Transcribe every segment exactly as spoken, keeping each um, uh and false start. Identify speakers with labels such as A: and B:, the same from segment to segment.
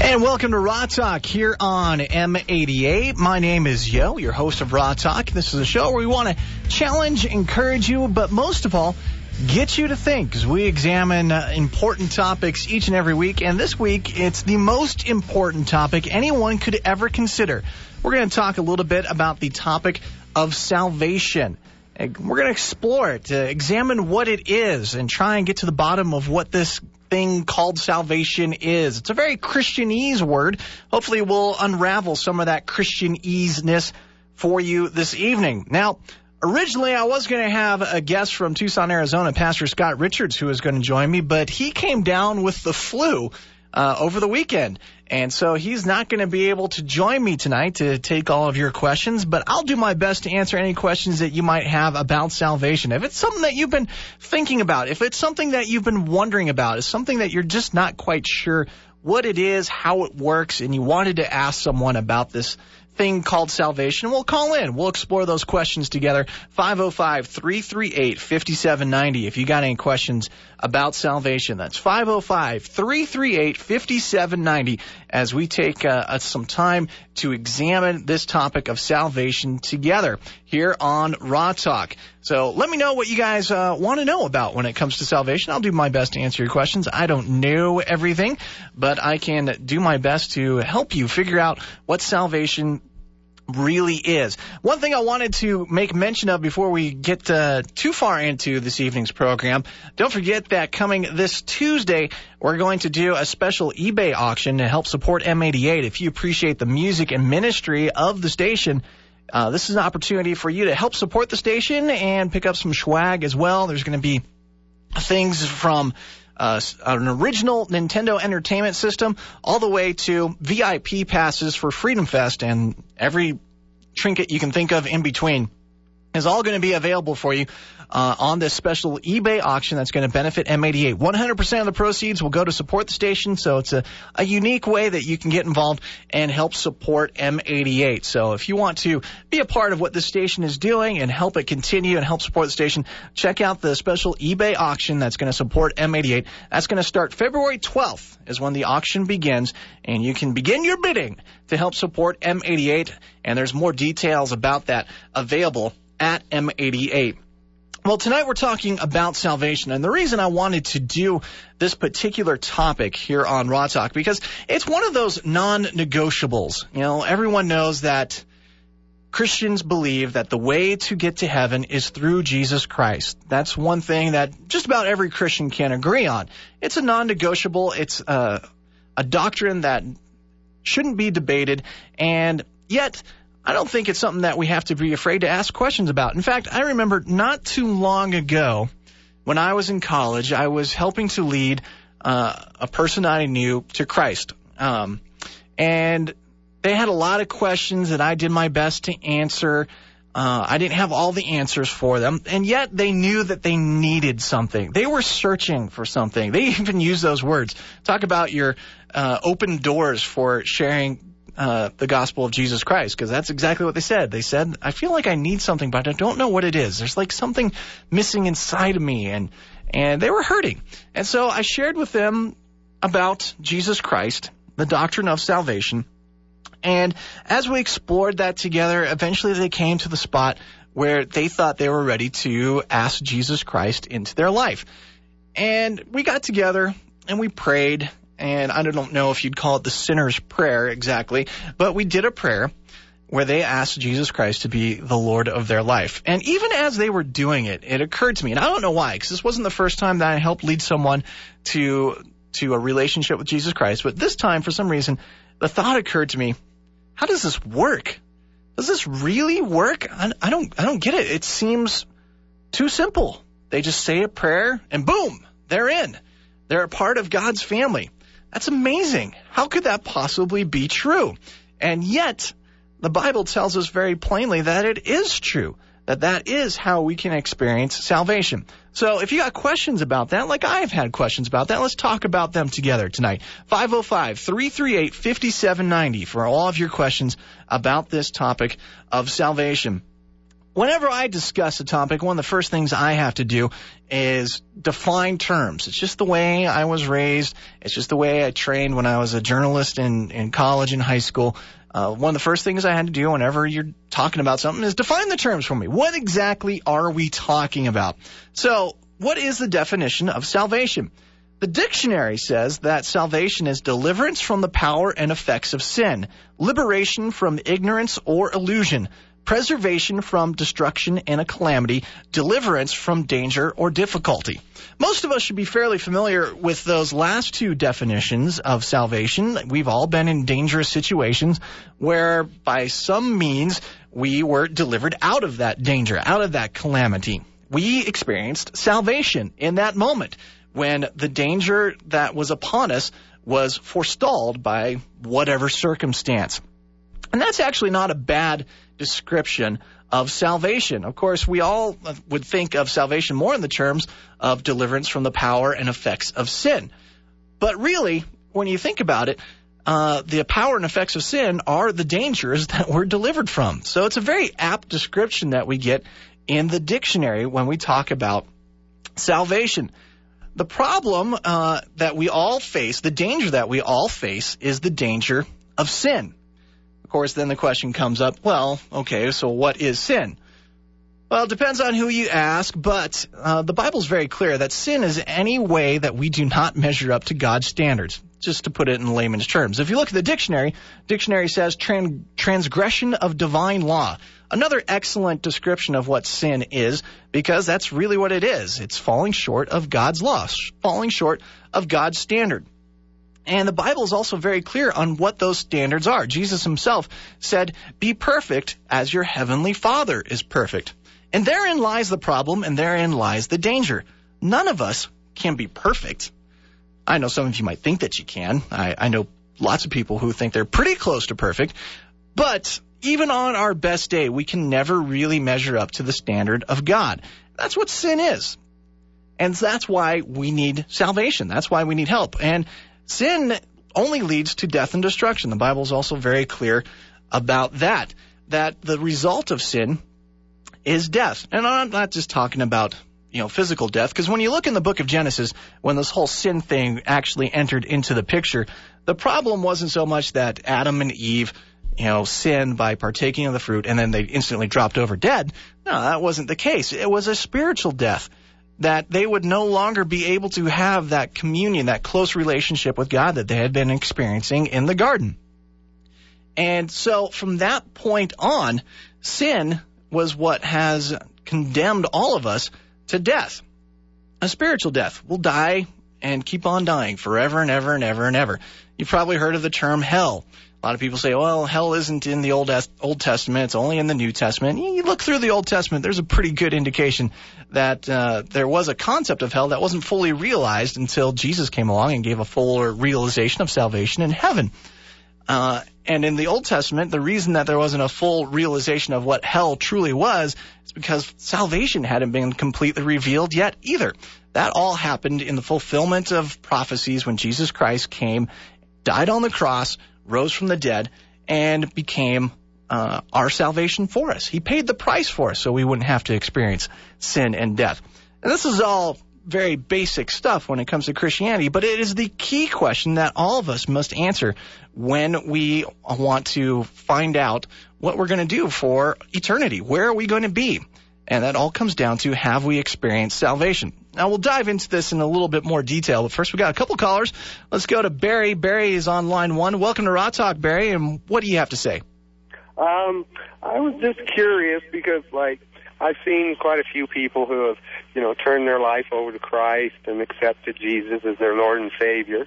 A: And welcome to Raw Talk here on M eighty-eight. My name is Yo, your host of Raw Talk. This is a show where we want to challenge, encourage you, but most of all, get you to think, as we examine uh, important topics each and every week. And this week, it's the most important topic anyone could ever consider. We're going to talk a little bit about the topic of salvation. We're going to explore it, uh, examine what it is, and try and get to the bottom of what this thing called salvation is. It's a very Christianese word. Hopefully we'll unravel some of that Christianese-ness for you this evening. Now, originally I was going to have a guest from Tucson, Arizona, Pastor Scott Richards, who is going to join me, but he came down with the flu uh, over the weekend. And so he's not going to be able to join me tonight to take all of your questions, but I'll do my best to answer any questions that you might have about salvation. If it's something that you've been thinking about, if it's something that you've been wondering about, it's something that you're just not quite sure what it is, how it works, and you wanted to ask someone about this thing called salvation, we'll call in. We'll explore those questions together. five oh five, three three eight, five seven nine oh if you got any questions about salvation. That's five oh five, three three eight, five seven nine oh as we take uh, some time to examine this topic of salvation together here on Raw Talk. So let me know what you guys uh, want to know about when it comes to salvation. I'll do my best to answer your questions. I don't know everything, but I can do my best to help you figure out what salvation really is. One thing I wanted to make mention of before we get uh, too far into this evening's program, don't forget that coming this Tuesday, we're going to do a special eBay auction to help support M eighty-eight. If you appreciate the music and ministry of the station, uh, this is an opportunity for you to help support the station and pick up some swag as well. There's going to be things from Uh, an original Nintendo Entertainment System all the way to V I P passes for Freedom Fest, and every trinket you can think of in between is all going to be available for you uh, on this special eBay auction that's going to benefit M eighty-eight. one hundred percent of the proceeds will go to support the station, so it's a, a unique way that you can get involved and help support M eighty-eight. So if you want to be a part of what the station is doing and help it continue and help support the station, check out the special eBay auction that's going to support M eighty-eight. That's going to start February twelfth is when the auction begins, and you can begin your bidding to help support M eighty-eight, and there's more details about that available at M eighty-eight. Well, tonight we're talking about salvation, and the reason I wanted to do this particular topic here on Raw Talk, because it's one of those non-negotiables. You know, everyone knows that Christians believe that the way to get to heaven is through Jesus Christ. That's one thing that just about every Christian can agree on. It's a non-negotiable. It's a, a doctrine that shouldn't be debated, and yet I don't think it's something that we have to be afraid to ask questions about. In fact, I remember not too long ago when I was in college, I was helping to lead uh, a person I knew to Christ. Um, and they had a lot of questions that I did my best to answer. Uh, I didn't have all the answers for them, and yet they knew that they needed something. They were searching for something. They even used those words. Talk about your uh, open doors for sharing Uh, the gospel of Jesus Christ, because that's exactly what they said. They said, I feel like I need something, but I don't know what it is. There's like something missing inside of me, and and they were hurting. And so I shared with them about Jesus Christ, the doctrine of salvation, and as we explored that together, eventually they came to the spot where they thought they were ready to ask Jesus Christ into their life. And we got together and we prayed. And I don't know if you'd call it the sinner's prayer exactly, but we did a prayer where they asked Jesus Christ to be the Lord of their life. And even as they were doing it, it occurred to me, and I don't know why, because this wasn't the first time that I helped lead someone to to a relationship with Jesus Christ, but this time, for some reason, the thought occurred to me, how does this work? Does this really work? I, I don't I don't get it. It seems too simple. They just say a prayer, and boom, they're in. They're a part of God's family. That's amazing. How could that possibly be true? And yet, the Bible tells us very plainly that it is true, that that is how we can experience salvation. So if you got questions about that, like I've had questions about that, let's talk about them together tonight. five oh five, three three eight, five seven nine oh for all of your questions about this topic of salvation. Whenever I discuss a topic, one of the first things I have to do is define terms. It's just the way I was raised. It's just the way I trained when I was a journalist in, in college and high school. Uh, one of the first things I had to do whenever you're talking about something is define the terms for me. What exactly are we talking about? So, what is the definition of salvation? The dictionary says that salvation is deliverance from the power and effects of sin, liberation from ignorance or illusion, preservation from destruction and a calamity, deliverance from danger or difficulty. Most of us should be fairly familiar with those last two definitions of salvation. We've all been in dangerous situations where by some means we were delivered out of that danger, out of that calamity. We experienced salvation in that moment when the danger that was upon us was forestalled by whatever circumstance. And that's actually not a bad description of salvation. Of course, we all would think of salvation more in the terms of deliverance from the power and effects of sin. But really, when you think about it, uh, the power and effects of sin are the dangers that we're delivered from. So it's a very apt description that we get in the dictionary when we talk about salvation. The problem uh, that we all face, the danger that we all face, is the danger of sin. Of course, then the question comes up, well, okay, so what is sin? Well, it depends on who you ask, but uh, the Bible's very clear that sin is any way that we do not measure up to God's standards, just to put it in layman's terms. If you look at the dictionary, dictionary says tran- transgression of divine law. Another excellent description of what sin is, because that's really what it is. It's falling short of God's law, falling short of God's standard. And the Bible is also very clear on what those standards are. Jesus himself said, be perfect as your heavenly Father is perfect. And therein lies the problem, and therein lies the danger. None of us can be perfect. I know some of you might think that you can. I, I know lots of people who think they're pretty close to perfect. But even on our best day, we can never really measure up to the standard of God. That's what sin is. And that's why we need salvation. That's why we need help. And sin only leads to death and destruction. The Bible is also very clear about that, that the result of sin is death. And I'm not just talking about, you know, physical death, because when you look in the book of Genesis, when this whole sin thing actually entered into the picture, the problem wasn't so much that Adam and Eve, you know, sinned by partaking of the fruit and then they instantly dropped over dead. No, that wasn't the case. It was a spiritual death, that they would no longer be able to have that communion, that close relationship with God that they had been experiencing in the garden. And so from that point on, sin was what has condemned all of us to death, a spiritual death. We'll die and keep on dying forever and ever and ever and ever. You've probably heard of the term hell. A lot of people say, well, hell isn't in the Old Old Testament. It's only in the New Testament. You look through the Old Testament, there's a pretty good indication that uh, there was a concept of hell that wasn't fully realized until Jesus came along and gave a fuller realization of salvation in heaven. Uh, and in the Old Testament, the reason that there wasn't a full realization of what hell truly was is because salvation hadn't been completely revealed yet either. That all happened in the fulfillment of prophecies when Jesus Christ came, died on the cross, rose from the dead, and became uh, our salvation for us. He paid the price for us so we wouldn't have to experience sin and death. And this is all very basic stuff when it comes to Christianity, but it is the key question that all of us must answer when we want to find out what we're going to do for eternity. Where are we going to be? And that all comes down to, have we experienced salvation? Now, we'll dive into this in a little bit more detail, but first we got a couple callers. Let's go to Barry. Barry is on line one. Welcome to Raw Talk, Barry, and what do you have to say?
B: Um, I was just curious because, like, I've seen quite a few people who have, you know, turned their life over to Christ and accepted Jesus as their Lord and Savior,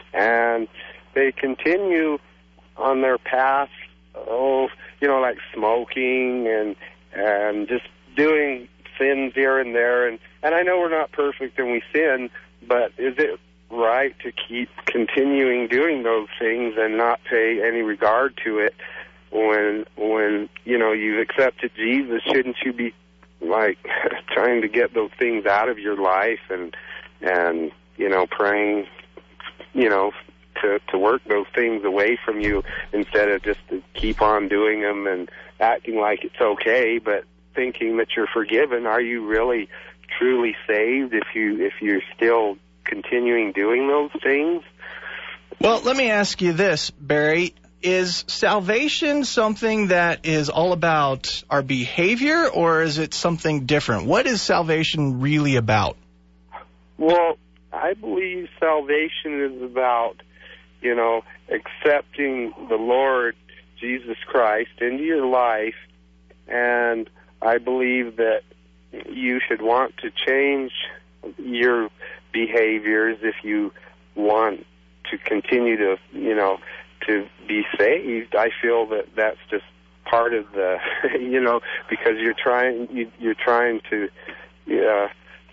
B: and they continue on their path, oh, you know, like smoking and and just doing sins here and there, and, and I know we're not perfect and we sin, but is it right to keep continuing doing those things and not pay any regard to it when, when you know, you've accepted Jesus? Shouldn't you be, like, trying to get those things out of your life and, and you know, praying, you know, to, to work those things away from you instead of just to keep on doing them and acting like it's okay, but thinking that you're forgiven, are you really truly saved if you if you're still continuing doing those things?
A: Well, let me ask you this, Barry. Is salvation something that is all about our behavior, or is it something different? What is salvation really about?
B: Well, I believe salvation is about, you know, accepting the Lord Jesus Christ into your life, and I believe that you should want to change your behaviors if you want to continue to, you know, to be saved. I feel that that's just part of the, you know, because you're trying, you, you're trying to uh,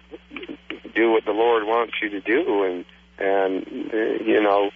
B: do what the Lord wants you to do, and and uh, you know,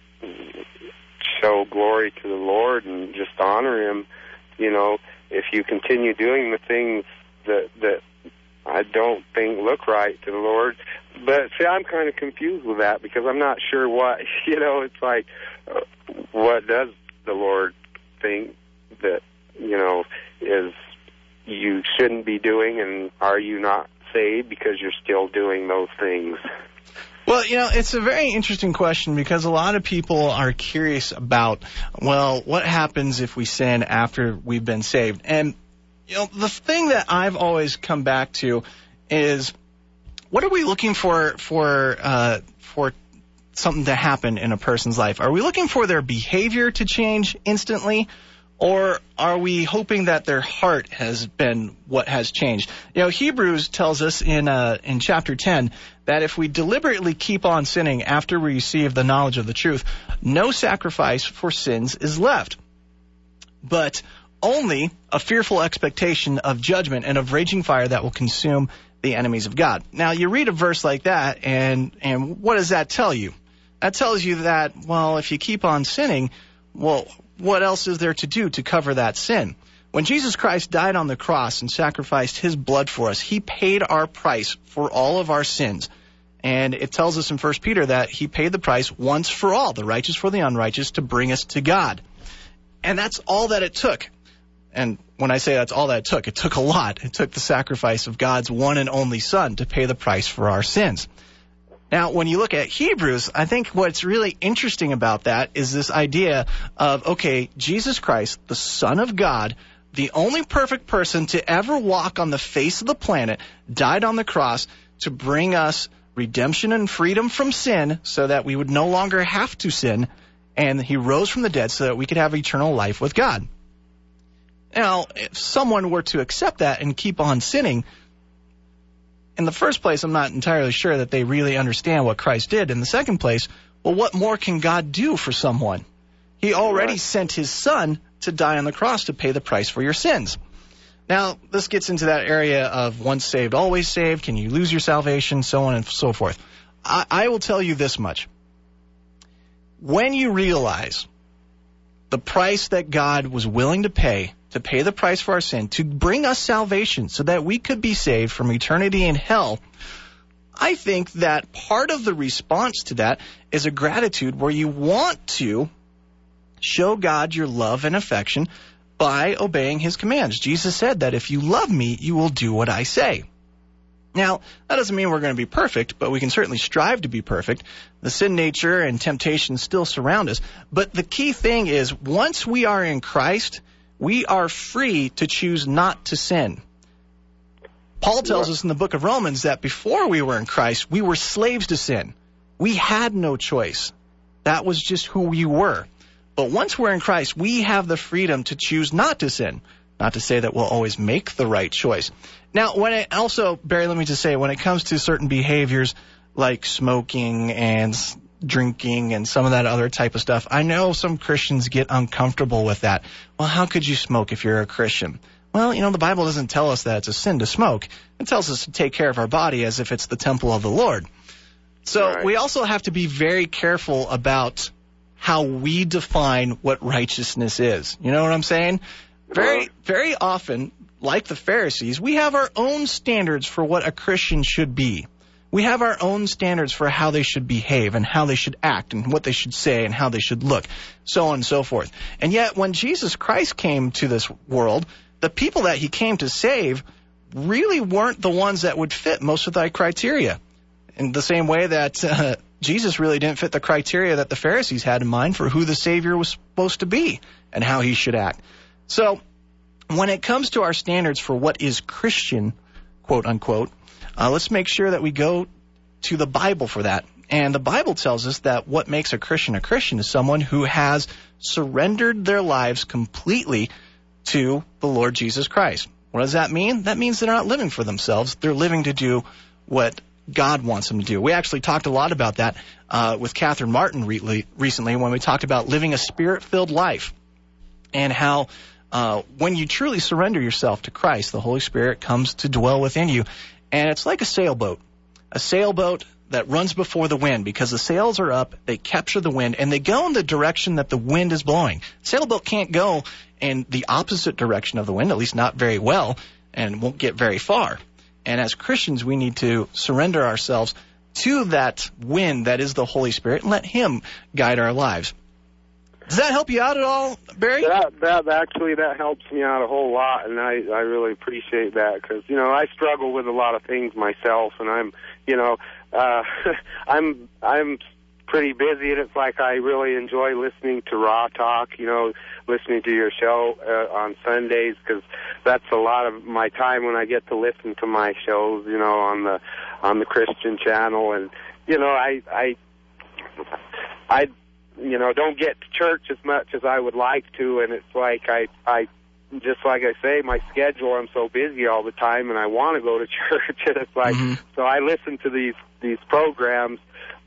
B: show glory to the Lord and just honor Him. You know, if you continue doing the things that that I don't think look right to the Lord. But see, I'm kind of confused with that because I'm not sure what, you know, it's like, uh, what does the Lord think that, you know, is you shouldn't be doing, and are you not saved because you're still doing those things?
A: Well, you know, it's a very interesting question because a lot of people are curious about, well, what happens if we sin after we've been saved? And, you know, the thing that I've always come back to is, what are we looking for for uh, for something to happen in a person's life? Are we looking for their behavior to change instantly, or are we hoping that their heart has been what has changed? You know, Hebrews tells us in uh, in chapter ten that if we deliberately keep on sinning after we receive the knowledge of the truth, no sacrifice for sins is left, but only a fearful expectation of judgment and of raging fire that will consume the enemies of God. Now, you read a verse like that, and and what does that tell you? That tells you that, well, if you keep on sinning, well, what else is there to do to cover that sin? When Jesus Christ died on the cross and sacrificed His blood for us, He paid our price for all of our sins. And it tells us in First Peter that He paid the price once for all, the righteous for the unrighteous, to bring us to God. And that's all that it took. And when I say that's all that it took, it took a lot. It took the sacrifice of God's one and only Son to pay the price for our sins. Now, when you look at Hebrews, I think what's really interesting about that is this idea of, okay, Jesus Christ, the Son of God, the only perfect person to ever walk on the face of the planet, died on the cross to bring us redemption and freedom from sin so that we would no longer have to sin, and He rose from the dead so that we could have eternal life with God. Now, if someone were to accept that and keep on sinning, in the first place, I'm not entirely sure that they really understand what Christ did. In the second place, well, what more can God do for someone? He already right. sent His Son to die on the cross to pay the price for your sins. Now, this gets into that area of once saved, always saved. Can you lose your salvation? So on and so forth. I, I will tell you this much. When you realize the price that God was willing to pay, to pay the price for our sin, to bring us salvation so that we could be saved from eternity in hell, I think that part of the response to that is a gratitude where you want to show God your love and affection by obeying His commands. Jesus said that if you love me, you will do what I say. Now, that doesn't mean we're going to be perfect, but we can certainly strive to be perfect. The sin nature and temptation still surround us. But the key thing is, once we are in Christ, we are free to choose not to sin. Paul tells us in the book of Romans that before we were in Christ, we were slaves to sin. We had no choice. That was just who we were. But once we're in Christ, we have the freedom to choose not to sin. Not to say that we'll always make the right choice. Now, when it also, Barry, let me just say, when it comes to certain behaviors like smoking and drinking and some of that other type of stuff, I know some Christians get uncomfortable with that. Well, how could you smoke if you're a Christian? Well, you know, the Bible doesn't tell us that it's a sin to smoke. It tells us to take care of our body as if it's the temple of the Lord. So right. we also have to be very careful about how we define what righteousness is. You know what I'm saying? Very, very often, like the Pharisees, we have our own standards for what a Christian should be. We have our own standards for how they should behave and how they should act and what they should say and how they should look, so on and so forth. And yet, when Jesus Christ came to this world, the people that he came to save really weren't the ones that would fit most of thy criteria. In the same way that uh, Jesus really didn't fit the criteria that the Pharisees had in mind for who the Savior was supposed to be and how he should act. So when it comes to our standards for what is Christian, quote unquote, uh, let's make sure that we go to the Bible for that. And the Bible tells us that what makes a Christian a Christian is someone who has surrendered their lives completely to the Lord Jesus Christ. What does that mean? That means they're not living for themselves. They're living to do what God wants them to do. We actually talked a lot about that uh, with Catherine Martin re- recently when we talked about living a Spirit-filled life and how uh, when you truly surrender yourself to Christ, the Holy Spirit comes to dwell within you. And it's like a sailboat, a sailboat that runs before the wind because the sails are up, they capture the wind, and they go in the direction that the wind is blowing. A sailboat can't go in the opposite direction of the wind, at least not very well, and won't get very far. And as Christians, we need to surrender ourselves to that wind that is the Holy Spirit and let him guide our lives. Does that help you out at all, Barry?
B: That, that actually, that helps me out a whole lot, and I, I really appreciate that because, you know, I struggle with a lot of things myself, and I'm, you know, uh, I'm, I'm pretty busy, and it's like I really enjoy listening to Raw Talk, you know, listening to your show uh, on Sundays because that's a lot of my time when I get to listen to my shows, you know, on the on the Christian channel, and you know, I I I you know don't get to church as much as I would like to, and it's like I I just like I say, my schedule, I'm so busy all the time, and I want to go to church, and it's like mm-hmm. so I listen to these these programs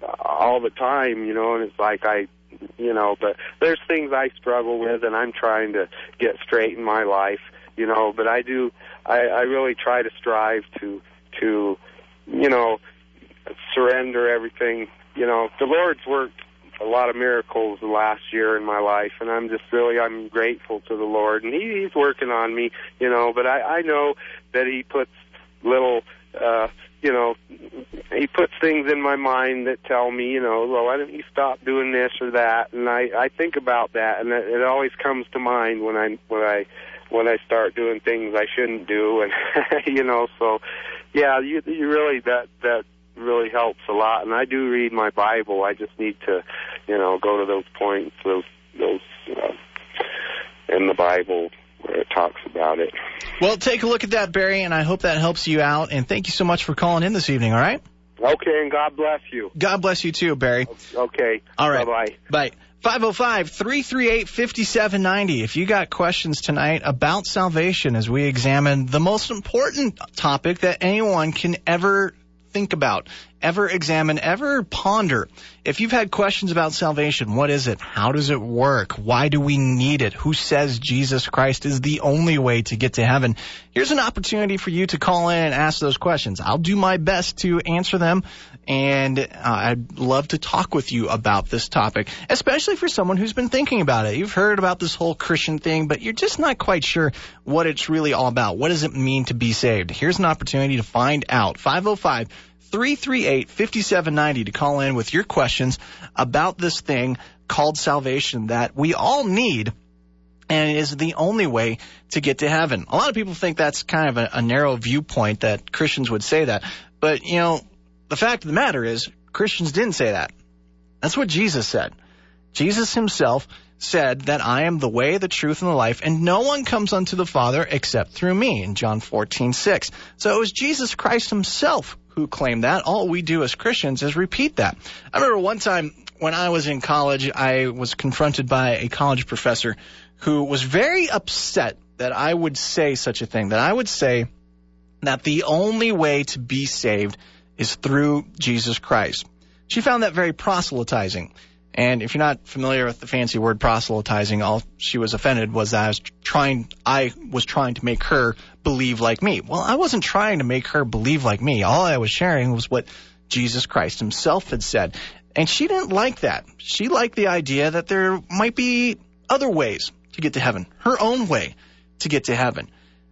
B: all the time, you know, and it's like I, you know, but there's things I struggle with, and I'm trying to get straight in my life, you know, but I do, I, I really try to strive to, to, you know, surrender everything, you know. The Lord's worked a lot of miracles the last year in my life, and I'm just really, I'm grateful to the Lord, and he, he's working on me, you know, but I, I know that he puts little, uh, you know, he puts things in my mind that tell me, you know, well, why don't you stop doing this or that? And I, I think about that, and it, it always comes to mind when I when I when I start doing things I shouldn't do, and you know, so yeah, you you really that that really helps a lot. And I do read my Bible. I just need to, you know, go to those points, those those uh, in the Bible where it talks about it.
A: Well, take a look at that, Barry, and I hope that helps you out. And thank you so much for calling in this evening, all right?
B: Okay, and God bless you.
A: God bless you too, Barry.
B: Okay.
A: All right.
B: Bye-bye.
A: Bye. five oh five, three three eight, five seven nine oh. If you got questions tonight about salvation as we examine the most important topic that anyone can ever think about, ever examine, ever ponder. If you've had questions about salvation, what is it? How does it work? Why do we need it? Who says Jesus Christ is the only way to get to heaven? Here's an opportunity for you to call in and ask those questions. I'll do my best to answer them, and uh, I'd love to talk with you about this topic, especially for someone who's been thinking about it. You've heard about this whole Christian thing, but you're just not quite sure what it's really all about. What does it mean to be saved? Here's an opportunity to find out. five oh five, three three eight, five seven nine oh to call in with your questions about this thing called salvation that we all need and is the only way to get to heaven. A lot of people think that's kind of a, a narrow viewpoint that Christians would say that. But, you know, the fact of the matter is Christians didn't say that. That's what Jesus said. Jesus himself said that I am the way, the truth, and the life, and no one comes unto the Father except through me, in John fourteen six. So it was Jesus Christ himself who claimed that. All we do as Christians is repeat that. I remember one time when I was in college, I was confronted by a college professor who was very upset that I would say such a thing, that I would say that the only way to be saved is through Jesus Christ. She found that very proselytizing. And if you're not familiar with the fancy word proselytizing, all she was offended was that I was trying, I was trying to make her believe like me. Well, I wasn't trying to make her believe like me. All I was sharing was what Jesus Christ himself had said. And she didn't like that. She liked the idea that there might be other ways to get to heaven, her own way to get to heaven.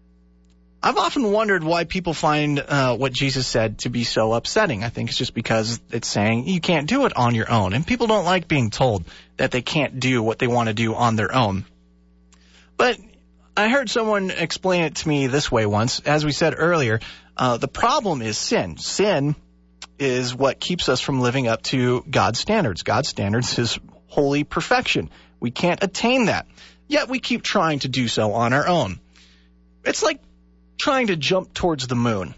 A: I've often wondered why people find uh, what Jesus said to be so upsetting. I think it's just because it's saying you can't do it on your own. And people don't like being told that they can't do what they want to do on their own. But I heard someone explain it to me this way once. As we said earlier, uh, the problem is sin. Sin is what keeps us from living up to God's standards. God's standards is holy perfection. We can't attain that. Yet we keep trying to do so on our own. It's like trying to jump towards the moon.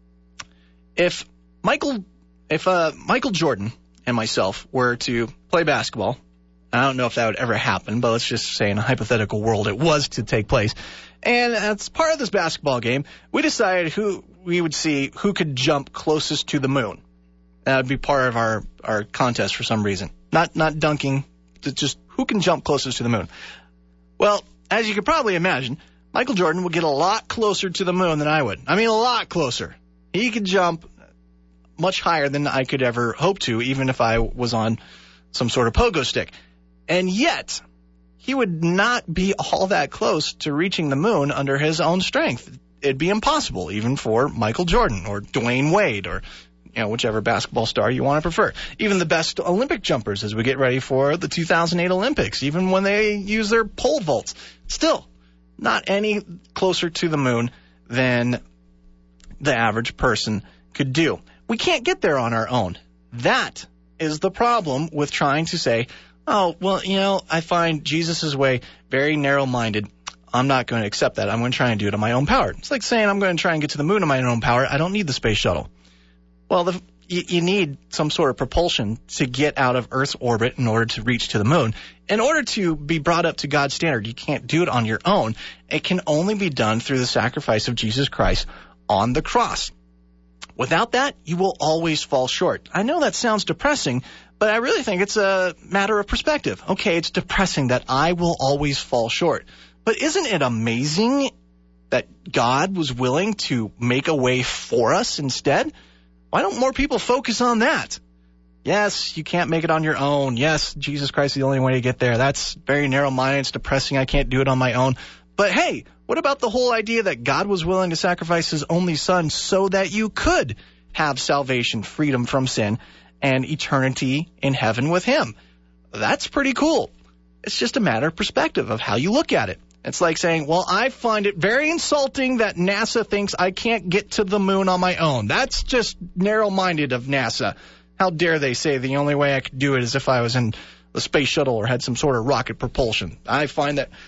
A: If Michael, if uh, Michael Jordan and myself were to play basketball, I don't know if that would ever happen, but let's just say in a hypothetical world it was to take place. And as part of this basketball game, we decided who we would see who could jump closest to the moon. That would be part of our, our contest for some reason. Not not dunking, just who can jump closest to the moon. Well, as you could probably imagine, Michael Jordan would get a lot closer to the moon than I would. I mean, a lot closer. He could jump much higher than I could ever hope to, even if I was on some sort of pogo stick. And yet, he would not be all that close to reaching the moon under his own strength. It'd be impossible, even for Michael Jordan or Dwayne Wade or, you know, whichever basketball star you want to prefer. Even the best Olympic jumpers as we get ready for the two thousand eight Olympics, even when they use their pole vaults. Still, not any closer to the moon than the average person could do. We can't get there on our own. That is the problem with trying to say, oh, well, you know, I find Jesus' way very narrow-minded. I'm not going to accept that. I'm going to try and do it on my own power. It's like saying I'm going to try and get to the moon on my own power. I don't need the space shuttle. Well, the, you, you need some sort of propulsion to get out of Earth's orbit in order to reach to the moon. In order to be brought up to God's standard, you can't do it on your own. It can only be done through the sacrifice of Jesus Christ on the cross. Without that, you will always fall short. I know that sounds depressing, but I really think it's a matter of perspective. Okay, it's depressing that I will always fall short. But isn't it amazing that God was willing to make a way for us instead? Why don't more people focus on that? Yes, you can't make it on your own. Yes, Jesus Christ is the only way to get there. That's very narrow-minded. It's depressing. I can't do it on my own. But hey, what about the whole idea that God was willing to sacrifice his only son so that you could have salvation, freedom from sin, and eternity in heaven with him? That's pretty cool. It's just a matter of perspective of how you look at it. It's like saying, well, I find it very insulting that NASA thinks I can't get to the moon on my own. That's just narrow-minded of NASA. How dare they say the only way I could do it is if I was in the space shuttle or had some sort of rocket propulsion. I find that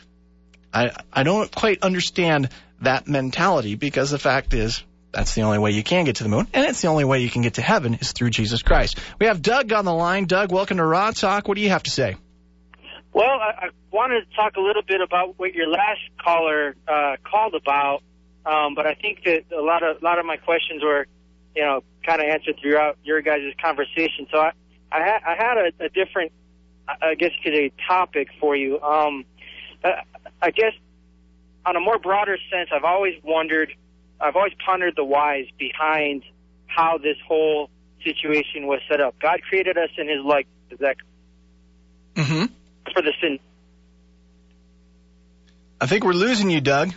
A: I, I don't quite understand that mentality, because the fact is that's the only way you can get to the moon, and it's the only way you can get to heaven is through Jesus Christ. We have Doug on the line. Doug, welcome to Raw Talk. What do you have to say?
C: Well, I, I wanted to talk a little bit about what your last caller uh, called about, um, but I think that a lot of a lot of my questions were, you know, kind of answered throughout your guys' conversation. So I I, ha- I had a, a different, I guess you could say, topic for you. Um, I guess on a more broader sense, I've always wondered, I've always pondered the whys behind how this whole situation was set up. God created us in his likeness. Is that
A: mm-hmm.
C: for the sin?
A: I think we're losing you, Doug.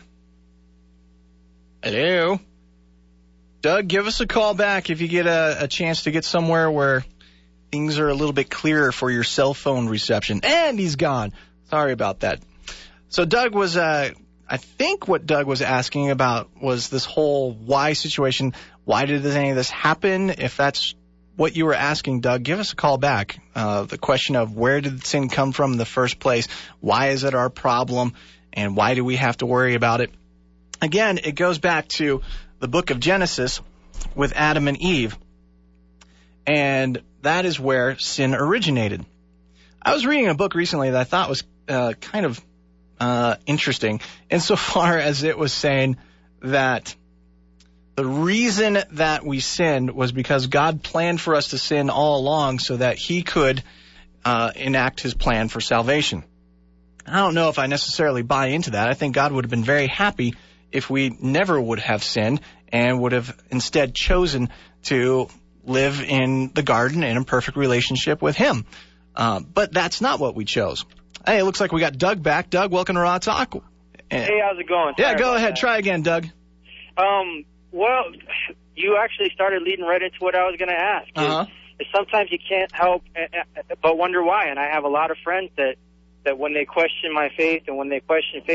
A: Hello? Doug, give us a call back if you get a, a chance to get somewhere where things are a little bit clearer for your cell phone reception. And he's gone. Sorry about that. So Doug was, uh, I think what Doug was asking about was this whole why situation. Why did any of this happen? If that's what you were asking, Doug, give us a call back. Uh, the question of where did sin come from in the first place? Why is it our problem? And why do we have to worry about it? Again, it goes back to the book of Genesis with Adam and Eve. And that is where sin originated. I was reading a book recently that I thought was uh, kind of Uh, interesting insofar as it was saying that the reason that we sinned was because God planned for us to sin all along so that he could uh, enact his plan for salvation. I don't know if I necessarily buy into that. I think God would have been very happy if we never would have sinned and would have instead chosen to live in the garden in a perfect relationship with him. Uh, but that's not what we chose. Hey, it looks like we got Doug back. Doug, welcome to Raw Talk. And,
C: hey, how's it going?
A: Yeah,
C: Sorry
A: go ahead.
C: That.
A: Try again, Doug.
C: Um, well, you actually started leading right into what I was going to ask.
A: Uh-huh.
C: Is, is sometimes you can't help but wonder why. And I have a lot of friends that, that when they question my faith and when they question faith,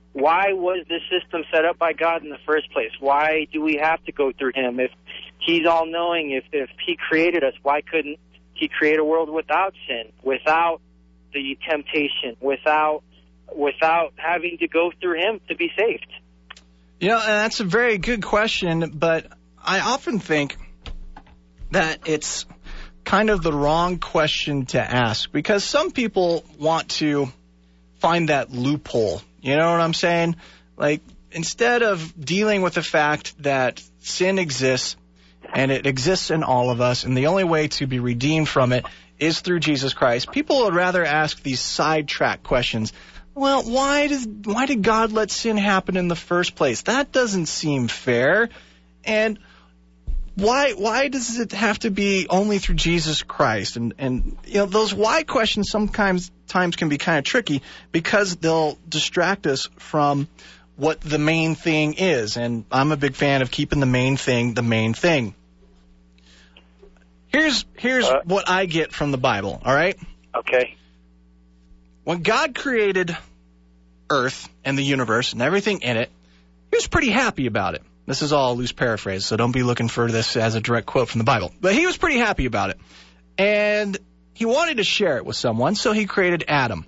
C: why was this system set up by God in the first place? Why do we have to go through him? If he's all-knowing, if, if he created us, why couldn't he create a world without sin, without the temptation, without without having to go through him to be saved?
A: You know, and that's a very good question, but I often think that it's kind of the wrong question to ask, because some people want to find that loophole. You know what I'm saying? Like, instead of dealing with the fact that sin exists, and it exists in all of us, and the only way to be redeemed from it is through Jesus Christ, people would rather ask these sidetrack questions. Well, why does why did God let sin happen in the first place? That doesn't seem fair. And why why does it have to be only through Jesus Christ? And and you know, those why questions sometimes times can be kind of tricky, because they'll distract us from what the main thing is. And I'm a big fan of keeping the main thing the main thing. Here's here's uh, what I get from the Bible, all right?
C: Okay.
A: When God created Earth and the universe and everything in it, he was pretty happy about it. This is all a loose paraphrase, so don't be looking for this as a direct quote from the Bible. But he was pretty happy about it. And he wanted to share it with someone, so he created Adam.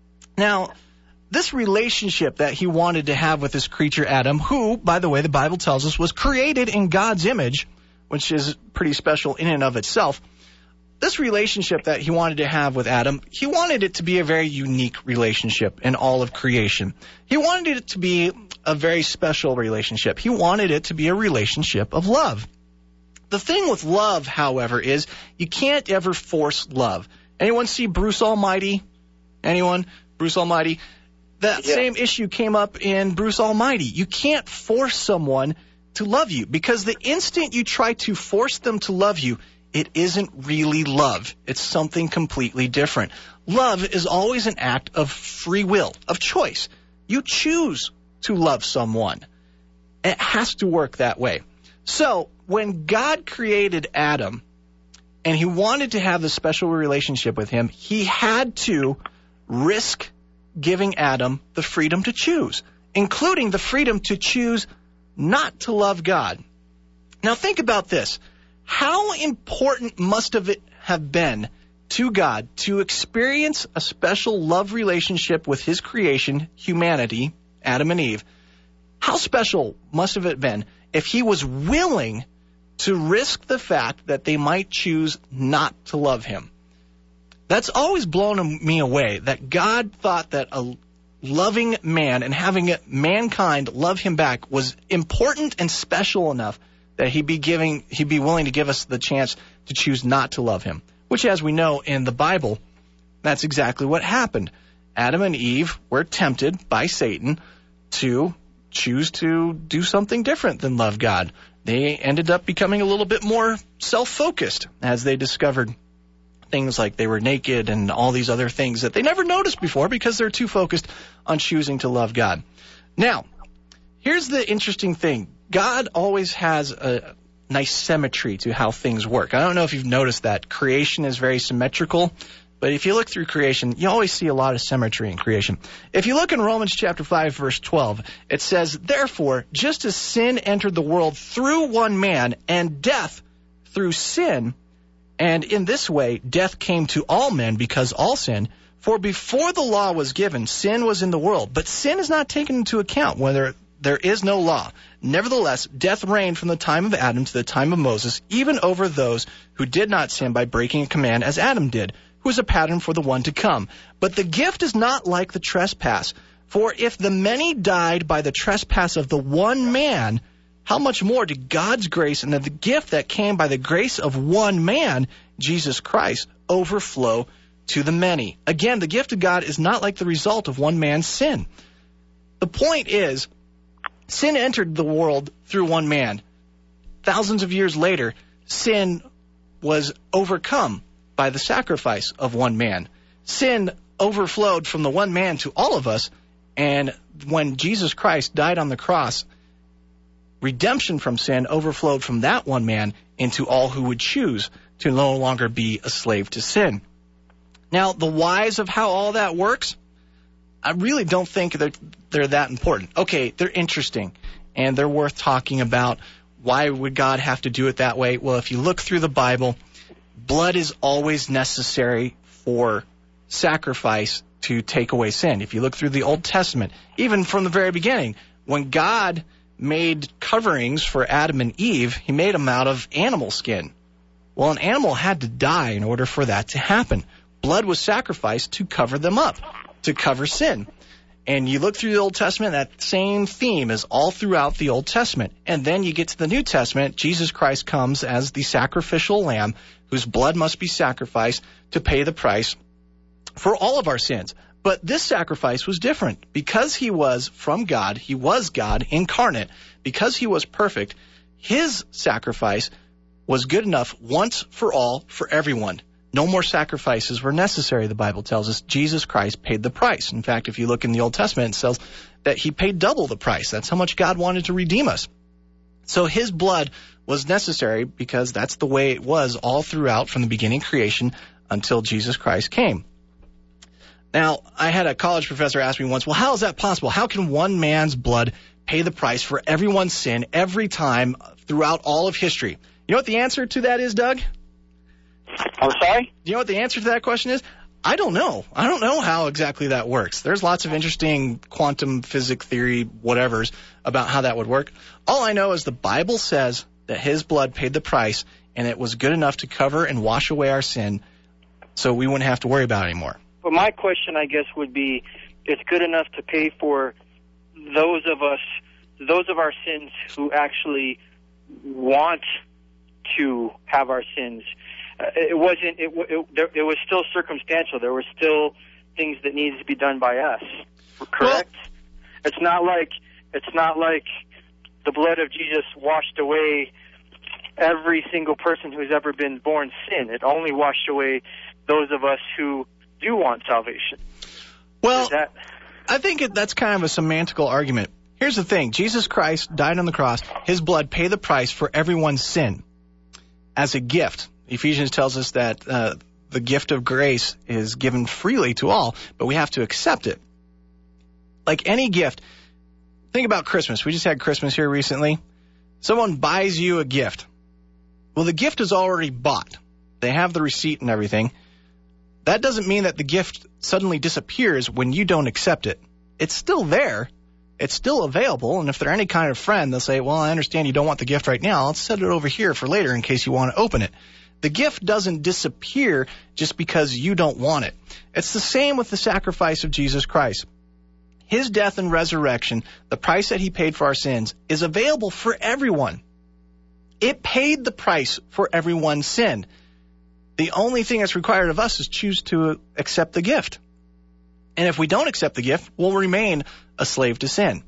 A: Now, this relationship that he wanted to have with this creature Adam, who, by the way, the Bible tells us was created in God's image, which is pretty special in and of itself. This relationship that he wanted to have with Adam, he wanted it to be a very unique relationship in all of creation. He wanted it to be a very special relationship. He wanted it to be a relationship of love. The thing with love, however, is you can't ever force love. Anyone see Bruce Almighty? Anyone? Bruce Almighty? That yeah. same issue came up in Bruce Almighty. You can't force someone to love you, because the instant you try to force them to love you, it isn't really love. It's something completely different. Love is always an act of free will, of choice. You choose to love someone. It has to work that way. So when God created Adam and he wanted to have a special relationship with him, he had to risk giving Adam the freedom to choose, including the freedom to choose not to love God. Now think about this. How important must have it have been to God to experience a special love relationship with his creation, humanity, Adam and Eve? How special must have it been if he was willing to risk the fact that they might choose not to love him? That's always blown me away, that God thought that a loving man and having mankind love him back was important and special enough that he'd be giving, he'd be willing to give us the chance to choose not to love him. Which, as we know in the Bible, that's exactly what happened. Adam and Eve were tempted by Satan to choose to do something different than love God. They ended up becoming a little bit more self-focused as they discovered things like they were naked and all these other things that they never noticed before because they're too focused on choosing to love God. Now, here's the interesting thing. God always has a nice symmetry to how things work. I don't know if you've noticed that. Creation is very symmetrical, but if you look through creation, you always see a lot of symmetry in creation. If you look in Romans chapter five, verse twelve, it says, "Therefore, just as sin entered the world through one man, and death through sin, and in this way death came to all men because all sinned. For before the law was given, sin was in the world, but sin is not taken into account whether there is no law. Nevertheless, death reigned from the time of Adam to the time of Moses, even over those who did not sin by breaking a command as Adam did, who is a pattern for the one to come. But the gift is not like the trespass. For if the many died by the trespass of the one man, how much more did God's grace and the gift that came by the grace of one man, Jesus Christ, overflow to the many?" Again, the gift of God is not like the result of one man's sin. The point is, sin entered the world through one man. Thousands of years later, sin was overcome by the sacrifice of one man. Sin overflowed from the one man to all of us, and when Jesus Christ died on the cross, redemption from sin overflowed from that one man into all who would choose to no longer be a slave to sin. Now, the whys of how all that works, I really don't think they're, they're that important. Okay, they're interesting, and they're worth talking about. Why would God have to do it that way? Well, if you look through the Bible, blood is always necessary for sacrifice to take away sin. If you look through the Old Testament, even from the very beginning, when God made coverings for Adam and Eve, he made them out of animal skin. Well, an animal had to die in order for that to happen. Blood was sacrificed to cover them up, to cover sin. And you look through the Old Testament, that same theme is all throughout the Old Testament. And then you get to the New Testament, Jesus Christ comes as the sacrificial lamb whose blood must be sacrificed to pay the price for all of our sins. But this sacrifice was different. Because he was from God, he was God incarnate, because he was perfect, his sacrifice was good enough once for all for everyone. No more sacrifices were necessary, the Bible tells us. Jesus Christ paid the price. In fact, if you look in the Old Testament, it says that he paid double the price. That's how much God wanted to redeem us. So his blood was necessary because that's the way it was all throughout from the beginning of creation until Jesus Christ came. Now, I had a college professor ask me once, well, how is that possible? How can one man's blood pay the price for everyone's sin every time throughout all of history? You know what the answer to that is, Doug?
C: I'm sorry?
A: Do you know what the answer to that question is? I don't know. I don't know how exactly that works. There's lots of interesting quantum physics theory whatevers about how that would work. All I know is the Bible says that his blood paid the price, and it was good enough to cover and wash away our sin so we wouldn't have to worry about it anymore.
C: But my question, I guess, would be, it's good enough to pay for those of us, those of our sins who actually want to have our sins. Uh, it wasn't. It, it, there, it was still circumstantial. There were still things that needed to be done by us. Correct. Well, it's not like it's not like the blood of Jesus washed away every single person who's ever been born sin. It only washed away those of us who do want salvation.
A: Well,
C: that...
A: I think it, that's kind of a semantical argument. Here's the thing. Jesus Christ died on the cross. His blood paid the price for everyone's sin as a gift. Ephesians tells us that uh, the gift of grace is given freely to all, but we have to accept it. Like any gift, think about Christmas. We just had Christmas here recently. Someone buys you a gift. Well, the gift is already bought. They have the receipt and everything. That doesn't mean that the gift suddenly disappears when you don't accept it. It's still there. It's still available, and if they're any kind of friend, they'll say, well, I understand you don't want the gift right now. I'll set it over here for later in case you want to open it. The gift doesn't disappear just because you don't want it. It's the same with the sacrifice of Jesus Christ. His death and resurrection, the price that he paid for our sins, is available for everyone. It paid the price for everyone's sin. The only thing that's required of us is choose to accept the gift. And if we don't accept the gift, we'll remain a slave to sin.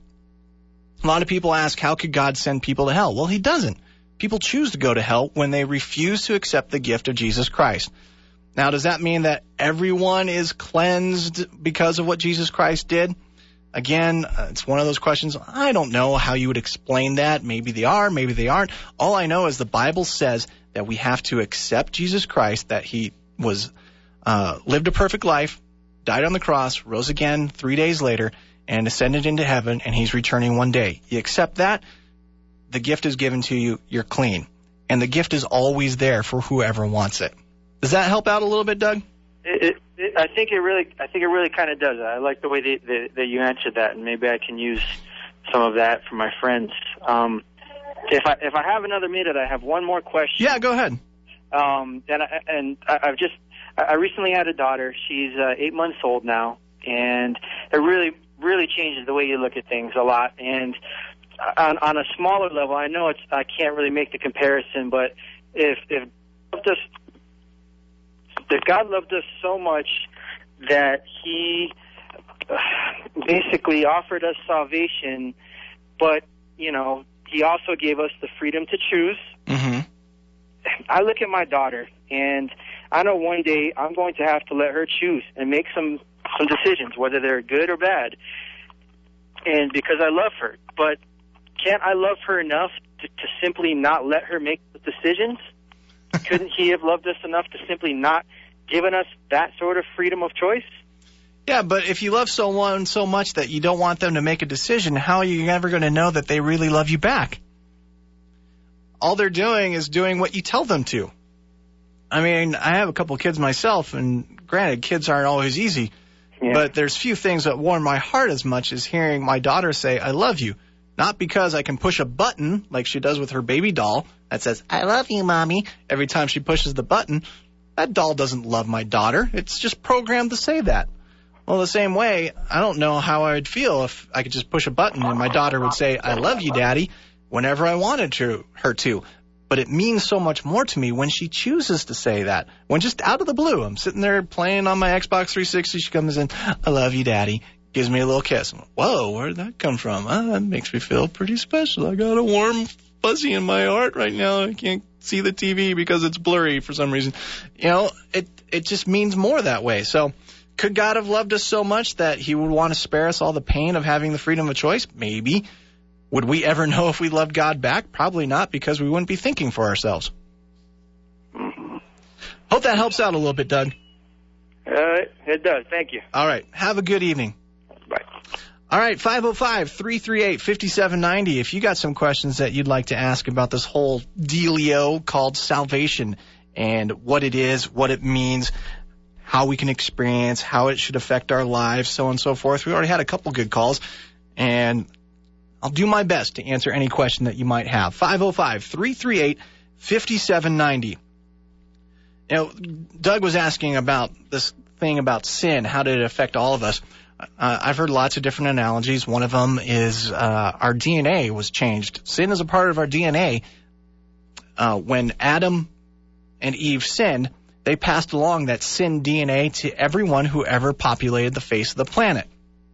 A: A lot of people ask, how could God send people to hell? Well, he doesn't. People choose to go to hell when they refuse to accept the gift of Jesus Christ. Now, does that mean that everyone is cleansed because of what Jesus Christ did? Again, it's one of those questions. I don't know how you would explain that. Maybe they are, maybe they aren't. All I know is the Bible says that we have to accept Jesus Christ, that he was uh, lived a perfect life, died on the cross, rose again three days later, and ascended into heaven, and he's returning one day. You accept that, the gift is given to you, you're clean. And the gift is always there for whoever wants it. Does that help out a little bit, Doug?
C: It, it, it, I think it really, I think it really kind of does. I like the way that, that, that you answered that, and maybe I can use some of that for my friends. Um, if I if I have another minute, I have one more question.
A: Yeah, go ahead.
C: Um, and I, and I, I've just, I recently had a daughter. She's uh, eight months old now, and it really, really changes the way you look at things a lot. And on, on a smaller level, I know it's, I can't really make the comparison, but if if just if God loved us so much that he basically offered us salvation, but, you know, he also gave us the freedom to choose.
A: Mm-hmm.
C: I look at my daughter, and I know one day I'm going to have to let her choose and make some, some decisions, whether they're good or bad, and because I love her. But can't I love her enough to, to simply not let her make the decisions? Couldn't he have loved us enough to simply not given us that sort of freedom of choice?
A: Yeah, but if you love someone so much that you don't want them to make a decision, how are you ever going to know that they really love you back? All they're doing is doing what you tell them to. I mean, I have a couple kids myself, and granted, kids aren't always easy, yeah. But there's few things that warm my heart as much as hearing my daughter say, I love you. Not because I can push a button like she does with her baby doll that says, I love you, Mommy, every time she pushes the button. That doll doesn't love my daughter. It's just programmed to say that. Well, the same way, I don't know how I'd feel if I could just push a button and my daughter would say, I love you, Daddy, whenever I wanted to, her to. But it means so much more to me when she chooses to say that. When just out of the blue, I'm sitting there playing on my Xbox three sixty, she comes in, I love you, Daddy, gives me a little kiss. I'm like, whoa, where did that come from? Oh, that makes me feel pretty special. I got a warm fuzzy in my heart right now. I can't see the T V because it's blurry for some reason. You know, it it just means more that way. So could God have loved us so much that he would want to spare us all the pain of having the freedom of choice? Maybe. Would we ever know if we loved God back? Probably not, because we wouldn't be thinking for ourselves. Mm-hmm. Hope that helps out a little bit, Doug.
C: Uh, it does. Thank you.
A: All right. Have a good evening.
C: Bye.
A: All right, five oh five, three three eight, five seven nine zero. If you got some questions that you'd like to ask about this whole dealio called salvation and what it is, what it means, how we can experience, how it should affect our lives, so on and so forth. We already had a couple good calls, and I'll do my best to answer any question that you might have. five oh five, three three eight, five seven nine zero. You know, Doug was asking about this thing about sin. How did it affect all of us? Uh, I've heard lots of different analogies. One of them is uh, our D N A was changed. Sin is a part of our D N A. Uh, when Adam and Eve sinned, they passed along that sin D N A to everyone who ever populated the face of the planet.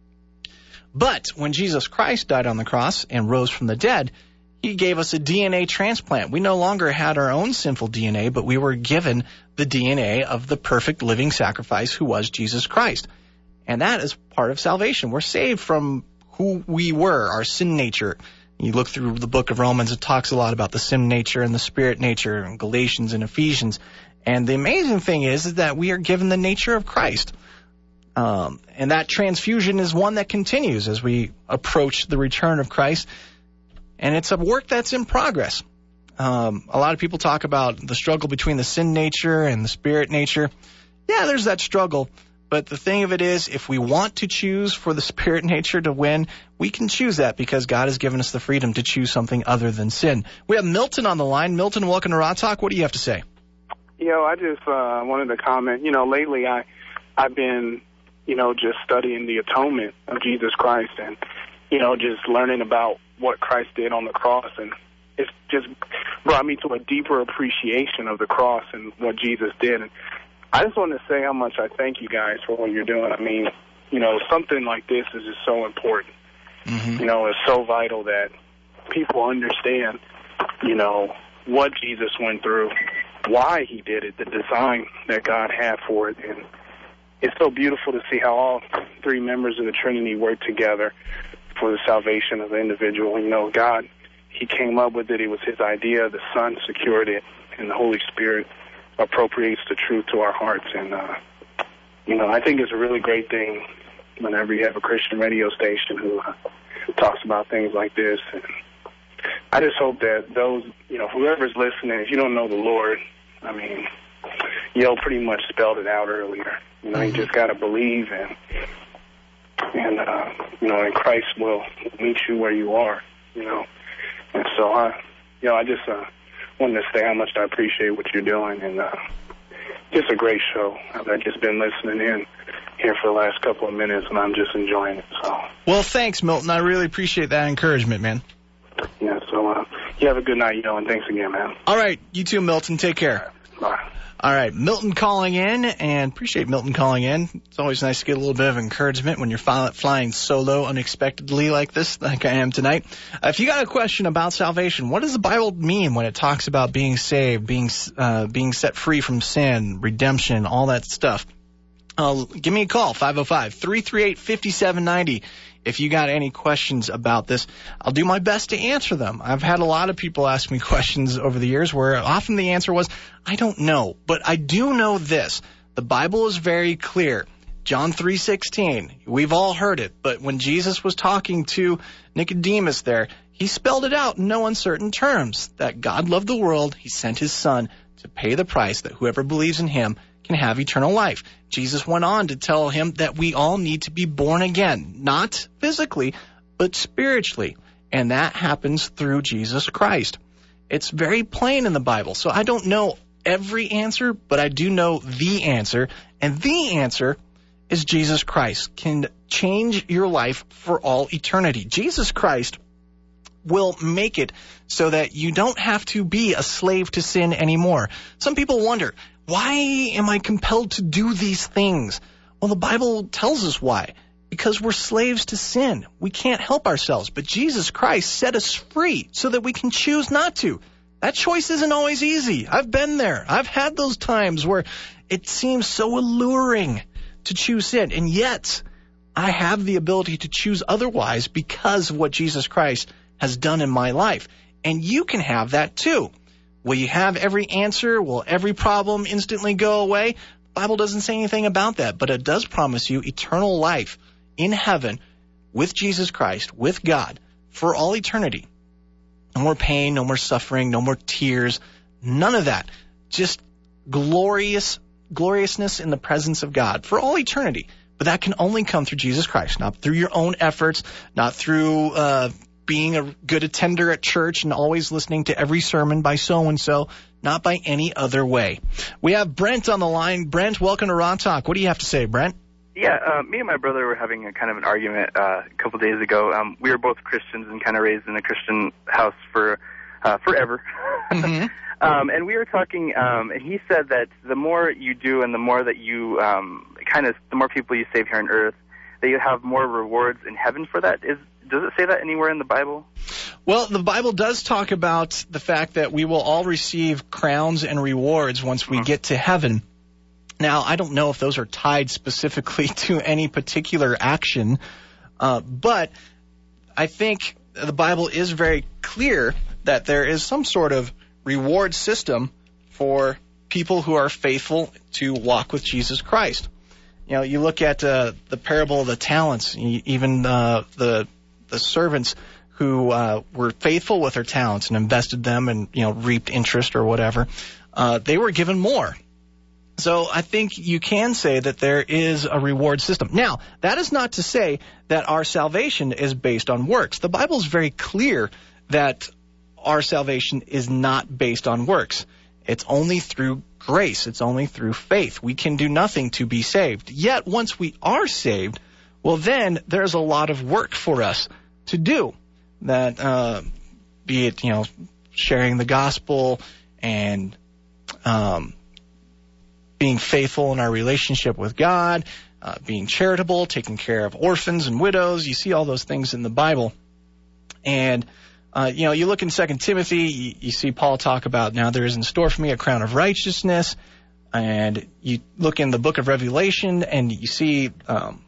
A: But when Jesus Christ died on the cross and rose from the dead, he gave us a D N A transplant. We no longer had our own sinful D N A, but we were given the D N A of the perfect living sacrifice who was Jesus Christ. And that is part of salvation. We're saved from who we were, our sin nature. You look through the book of Romans, it talks a lot about the sin nature and the spirit nature, and Galatians and Ephesians. And the amazing thing is, is that we are given the nature of Christ. Um, and that transfusion is one that continues as we approach the return of Christ. And it's a work that's in progress. Um, a lot of people talk about the struggle between the sin nature and the spirit nature. Yeah, there's that struggle. But the thing of it is, if we want to choose for the spirit nature to win, we can choose that because God has given us the freedom to choose something other than sin. We have Milton on the line. Milton, welcome to Raw Talk. What do you have to say?
D: Yo, I just uh, wanted to comment. You know, lately I, I've been, you know, just studying the atonement of Jesus Christ and, you know, just learning about what Christ did on the cross. And it's just brought me to a deeper appreciation of the cross and what Jesus did. And I just want to say how much I thank you guys for what you're doing. I mean, you know, something like this is just so important. Mm-hmm. You know, it's so vital that people understand, you know, what Jesus went through, why he did it, the design that God had for it. And it's so beautiful to see how all three members of the Trinity work together for the salvation of the individual. You know, God, he came up with it. It was his idea. The Son secured it, and the Holy Spirit appropriates the truth to our hearts. And, uh, you know, I think it's a really great thing whenever you have a Christian radio station who uh, talks about things like this. And I just hope that those, you know, whoever's listening, if you don't know the Lord, I mean, Yo pretty much spelled it out earlier. You know, mm-hmm. you just got to believe, and, and uh, you know, and Christ will meet you where you are, you know. And so, I, you know, I just uh, wanted to say how much I appreciate what you're doing, and uh, just a great show. I've just been listening in here for the last couple of minutes, and I'm just enjoying it. So.
A: Well, thanks, Milton. I really appreciate that encouragement, man.
D: Yeah, so uh, you have a good night, Yo, and thanks again, man.
A: All right, you too, Milton. Take care.
D: Bye.
A: All right, Milton calling in, and appreciate Milton calling in. It's always nice to get a little bit of encouragement when you're flying solo unexpectedly like this, like I am tonight. Uh, if you got a question about salvation, what does the Bible mean when it talks about being saved, being uh, being set free from sin, redemption, all that stuff? Uh, give me a call, five oh five, three three eight, five seven nine zero. If you got any questions about this, I'll do my best to answer them. I've had a lot of people ask me questions over the years where often the answer was, I don't know. But I do know this. The Bible is very clear. John three sixteen. We've all heard it, but when Jesus was talking to Nicodemus there, he spelled it out in no uncertain terms, that God loved the world, he sent his son to pay the price that whoever believes in him can have eternal life. Jesus went on to tell him that we all need to be born again, not physically, but spiritually, and that happens through Jesus Christ. It's very plain in the Bible, so I don't know every answer, but I do know the answer, and the answer is Jesus Christ can change your life for all eternity. Jesus Christ will make it so that you don't have to be a slave to sin anymore. Some people wonder, why am I compelled to do these things? Well, the Bible tells us why. Because we're slaves to sin. We can't help ourselves. But Jesus Christ set us free so that we can choose not to. That choice isn't always easy. I've been there. I've had those times where it seems so alluring to choose sin. And yet, I have the ability to choose otherwise because of what Jesus Christ has done in my life. And you can have that too. Will you have every answer? Will every problem instantly go away? The Bible doesn't say anything about that, but it does promise you eternal life in heaven with Jesus Christ, with God, for all eternity. No more pain, no more suffering, no more tears, none of that. Just glorious, gloriousness in the presence of God for all eternity. But that can only come through Jesus Christ, not through your own efforts, not through uh, being a good attender at church and always listening to every sermon by so-and-so, not by any other way. We have Brent on the line. Brent, welcome to Raw Talk. What do you have to say, Brent?
E: Yeah, uh, me and my brother were having a kind of an argument uh, a couple days ago. Um, we were both Christians and kind of raised in a Christian house for uh, forever. Mm-hmm. um, and we were talking, um, and he said that the more you do and the more that you um, kind of, the more people you save here on earth, that you have more rewards in heaven for that. Is Does it say that anywhere in the Bible?
A: Well, the Bible does talk about the fact that we will all receive crowns and rewards once we mm-hmm. get to heaven. Now, I don't know if those are tied specifically to any particular action, uh, but I think the Bible is very clear that there is some sort of reward system for people who are faithful to walk with Jesus Christ. You know, you look at uh, the parable of the talents, even uh, the the servants who uh, were faithful with their talents and invested them and, you know, reaped interest or whatever, uh, they were given more. So I think you can say that there is a reward system. Now, that is not to say that our salvation is based on works. The Bible is very clear that our salvation is not based on works. It's only through grace. It's only through faith. We can do nothing to be saved. Yet, once we are saved, well, then there's a lot of work for us to do. That, uh, be it, you know, sharing the gospel and um being faithful in our relationship with God, uh, being charitable, taking care of orphans and widows. You see all those things in the Bible. And, uh, you know, you look in Second Timothy, you, you see Paul talk about, now there is in store for me a crown of righteousness. And you look in the book of Revelation and you see um,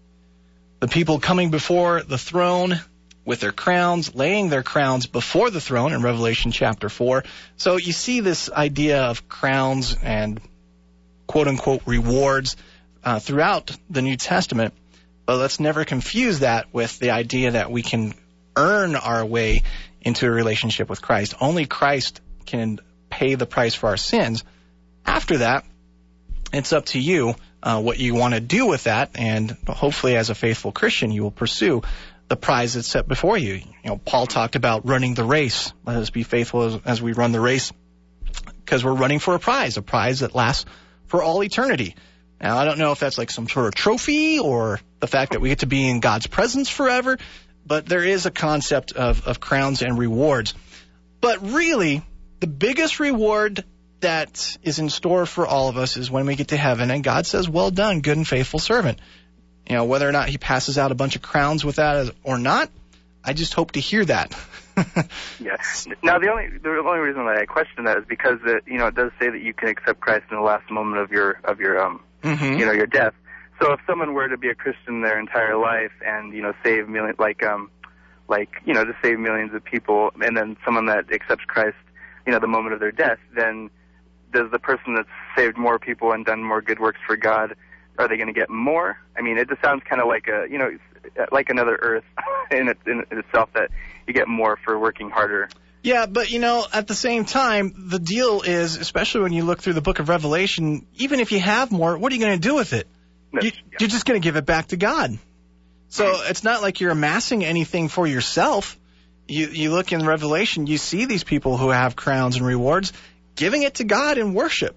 A: the people coming before the throne with their crowns, laying their crowns before the throne in Revelation chapter four. So you see this idea of crowns and quote-unquote rewards uh, throughout the New Testament, but let's never confuse that with the idea that we can earn our way into a relationship with Christ. Only Christ can pay the price for our sins. After that, it's up to you uh, what you want to do with that, and hopefully as a faithful Christian, you will pursue the prize that's set before you. You know, Paul talked about running the race. Let us be faithful as, as we run the race, because we're running for a prize, a prize that lasts for all eternity. Now, I don't know if that's like some sort of trophy or the fact that we get to be in God's presence forever, but there is a concept of, of crowns and rewards. But really, the biggest reward that is in store for all of us is when we get to heaven and God says, well done, good and faithful servant. You know, whether or not he passes out a bunch of crowns with that or not, I just hope to hear that.
E: Yes. Now, the only the only reason that I question that is because it, you know, it does say that you can accept Christ in the last moment of your of your um mm-hmm. you know your death. So if someone were to be a Christian their entire life and you know save million like um like you know to save millions of people, and then someone that accepts Christ you know the moment of their death, then does the person that's saved more people and done more good works for God, Are they going to get more? I mean, it just sounds kind of like a, you know, like another Earth in, it, in itself, that you get more for working harder.
A: Yeah, but, you know, at the same time, the deal is, especially when you look through the book of Revelation, even if you have more, what are you going to do with it? You,
E: yeah.
A: You're just going to give it back to God. So it's not like you're amassing anything for yourself. You you look in Revelation, you see these people who have crowns and rewards, giving it to God in worship.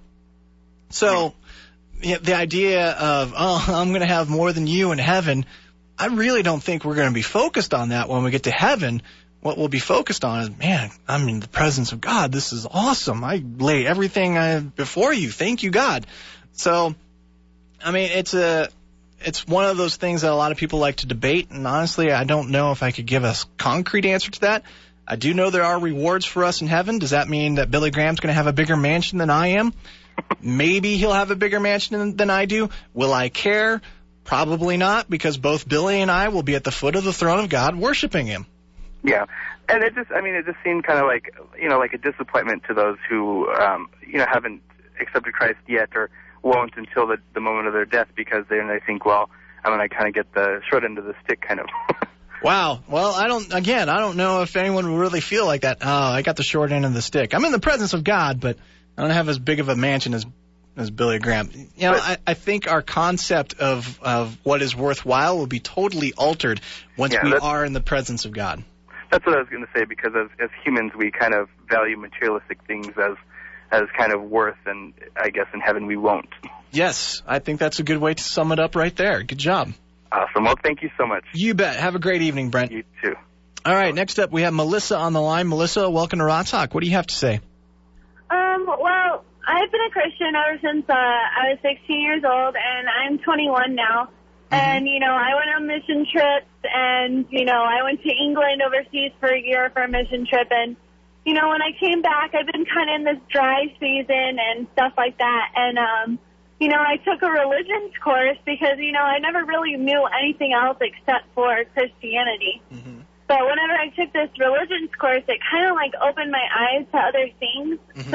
A: So you know, the idea of, oh, I'm going to have more than you in heaven, I really don't think we're going to be focused on that when we get to heaven. What we'll be focused on is, man, I'm in the presence of God. This is awesome. I lay everything I, before you. Thank you, God. So, I mean, it's a, it's one of those things that a lot of people like to debate, and honestly, I don't know if I could give a concrete answer to that. I do know there are rewards for us in heaven. Does that mean that Billy Graham's going to have a bigger mansion than I am? Maybe he'll have a bigger mansion than, than I do. Will I care? Probably not, because both Billy and I will be at the foot of the throne of God worshiping him.
E: Yeah, and it just, I mean, it just seemed kind of like, you know, like a disappointment to those who, um, you know, haven't accepted Christ yet or won't until the, the moment of their death, because then they think, well, I'm going to kind of get the short end of the stick, kind of.
A: Wow. Well, I don't, again, I don't know if anyone will really feel like that. Oh, I got the short end of the stick. I'm in the presence of God, but I don't have as big of a mansion as as Billy Graham. You know, I, I think our concept of, of what is worthwhile will be totally altered once
E: yeah,
A: we are in the presence of God.
E: That's what I was going to say, because as, as humans, we kind of value materialistic things as as kind of worth, and I guess in heaven we won't.
A: Yes, I think that's a good way to sum it up right there. Good job.
E: Awesome. Well, thank you so much.
A: You bet. Have a great evening, Brent.
E: You too.
A: All right, next up we have Melissa on the line. Melissa, welcome to Raw Talk. What do you have to say?
F: Um, well, I've been a Christian ever since uh, I was sixteen years old, and I'm twenty-one now. And, you know, I went on mission trips, and, you know, I went to England overseas for a year for a mission trip. And, you know, when I came back, I've been kind of in this dry season and stuff like that. And, um, you know, I took a religions course because, you know, I never really knew anything else except for Christianity. Mm-hmm. But whenever I took this religions course, it kind of, like, opened my eyes to other things. Mm-hmm. So,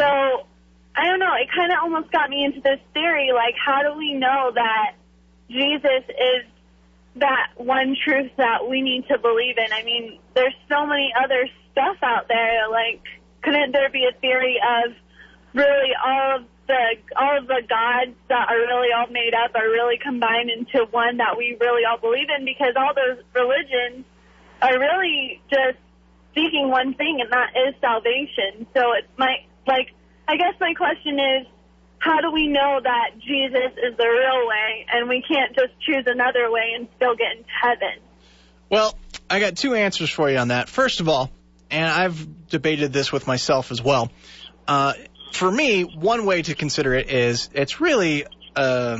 F: I don't know, it kind of almost got me into this theory, like, how do we know that Jesus is that one truth that we need to believe in? I mean, there's so many other stuff out there. Like, couldn't there be a theory of really all of the all of the gods that are really all made up are really combined into one that we really all believe in? Because all those religions are really just seeking one thing, and that is salvation. So it's my like, I guess my question is, how do we know that Jesus is the real way and we can't just choose another way and still get into heaven?
A: Well, I got two answers for you on that. First of all, and I've debated this with myself as well, uh, for me, one way to consider it is it's really uh,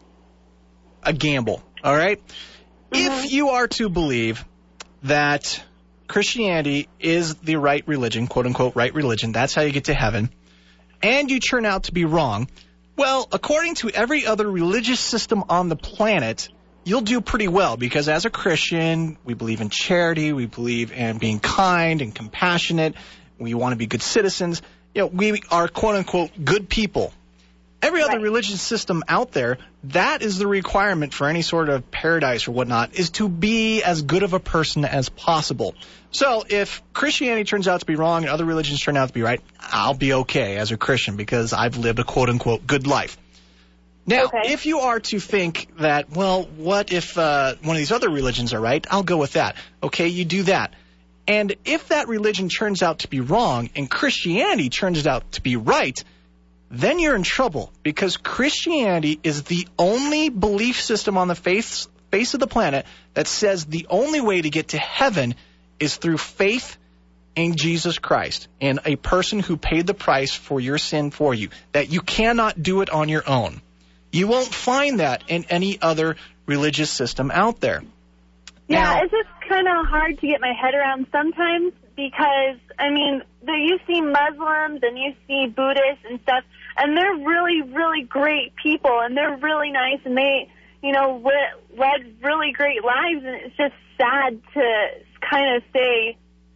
A: a gamble, all right? Mm-hmm. If you are to believe that Christianity is the right religion, quote-unquote right religion, that's how you get to heaven, and you turn out to be wrong, well, according to every other religious system on the planet, you'll do pretty well, because as a Christian, we believe in charity, we believe in being kind and compassionate, we want to be good citizens, you know, we are quote-unquote good people. Every other
F: right.
A: religious system out there, that is the requirement for any sort of paradise or whatnot, is to be as good of a person as possible. So if Christianity turns out to be wrong and other religions turn out to be right, I'll be okay as a Christian because I've lived a quote-unquote good life. Now,
F: okay.
A: if you are to think that, well, what if uh, one of these other religions are right, I'll go with that. Okay, you do that. And if that religion turns out to be wrong and Christianity turns out to be right, then you're in trouble, because Christianity is the only belief system on the face, face of the planet that says the only way to get to heaven is through faith in Jesus Christ, and a person who paid the price for your sin for you, that you cannot do it on your own. You won't find that in any other religious system out there.
F: Yeah,
A: now,
F: it's just kind of hard to get my head around sometimes, because, I mean, there, you see Muslims and you see Buddhists and stuff, and they're really, really great people, and they're really nice, and they, you know, led really great lives, and it's just sad to kind of say,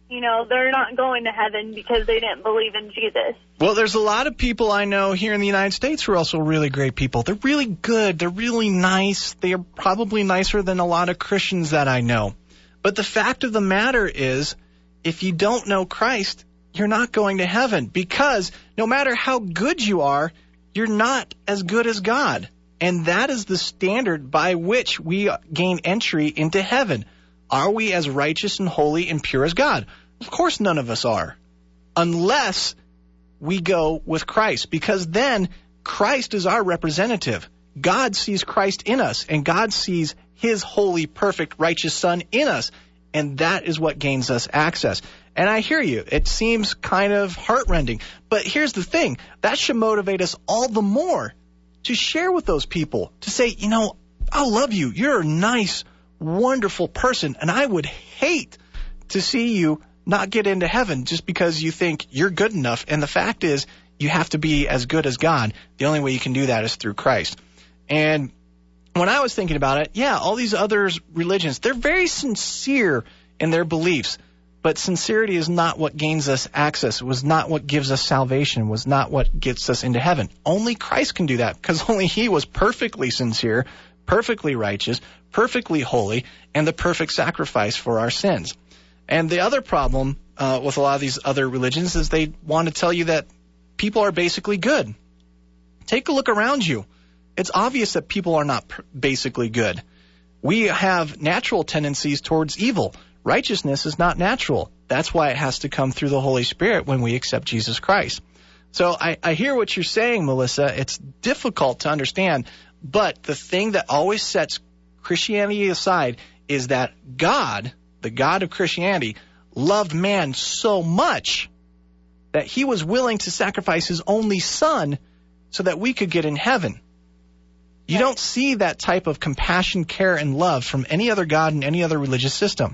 F: you know, they're not going to heaven because they didn't believe in Jesus.
A: Well, there's a lot of people I know here in the United States who are also really great people. They're really good. They're really nice. They are probably nicer than a lot of Christians that I know. But the fact of the matter is, if you don't know Christ, you're not going to heaven, because no matter how good you are, you're not as good as God. And that is the standard by which we gain entry into heaven. Are we as righteous and holy and pure as God? Of course none of us are, unless we go with Christ, because then Christ is our representative. God sees Christ in us, and God sees his holy, perfect, righteous Son in us, and that is what gains us access. And I hear you. It seems kind of heartrending, but here's the thing. That should motivate us all the more to share with those people, to say, you know, I love you. You're a nice, wonderful person, and I would hate to see you not get into heaven just because you think you're good enough. And the fact is, you have to be as good as God. The only way you can do that is through Christ. And when I was thinking about it, yeah, all these other religions, they're very sincere in their beliefs, but sincerity is not what gains us access. It was not what gives us salvation. It was not what gets us into heaven. Only Christ can do that, because only he was perfectly sincere, perfectly righteous, perfectly holy, and the perfect sacrifice for our sins. And the other problem uh, with a lot of these other religions is they want to tell you that people are basically good. Take a look around you. It's obvious that people are not pr- basically good. We have natural tendencies towards evil. Righteousness is not natural. That's why it has to come through the Holy Spirit when we accept Jesus Christ. So I, I hear what you're saying, Melissa. It's difficult to understand, but the thing that always sets Christianity aside is that God, the God of Christianity, loved man so much that he was willing to sacrifice his only son so that we could get in heaven. You don't see that type of compassion, care, and love from any other God in any other religious system,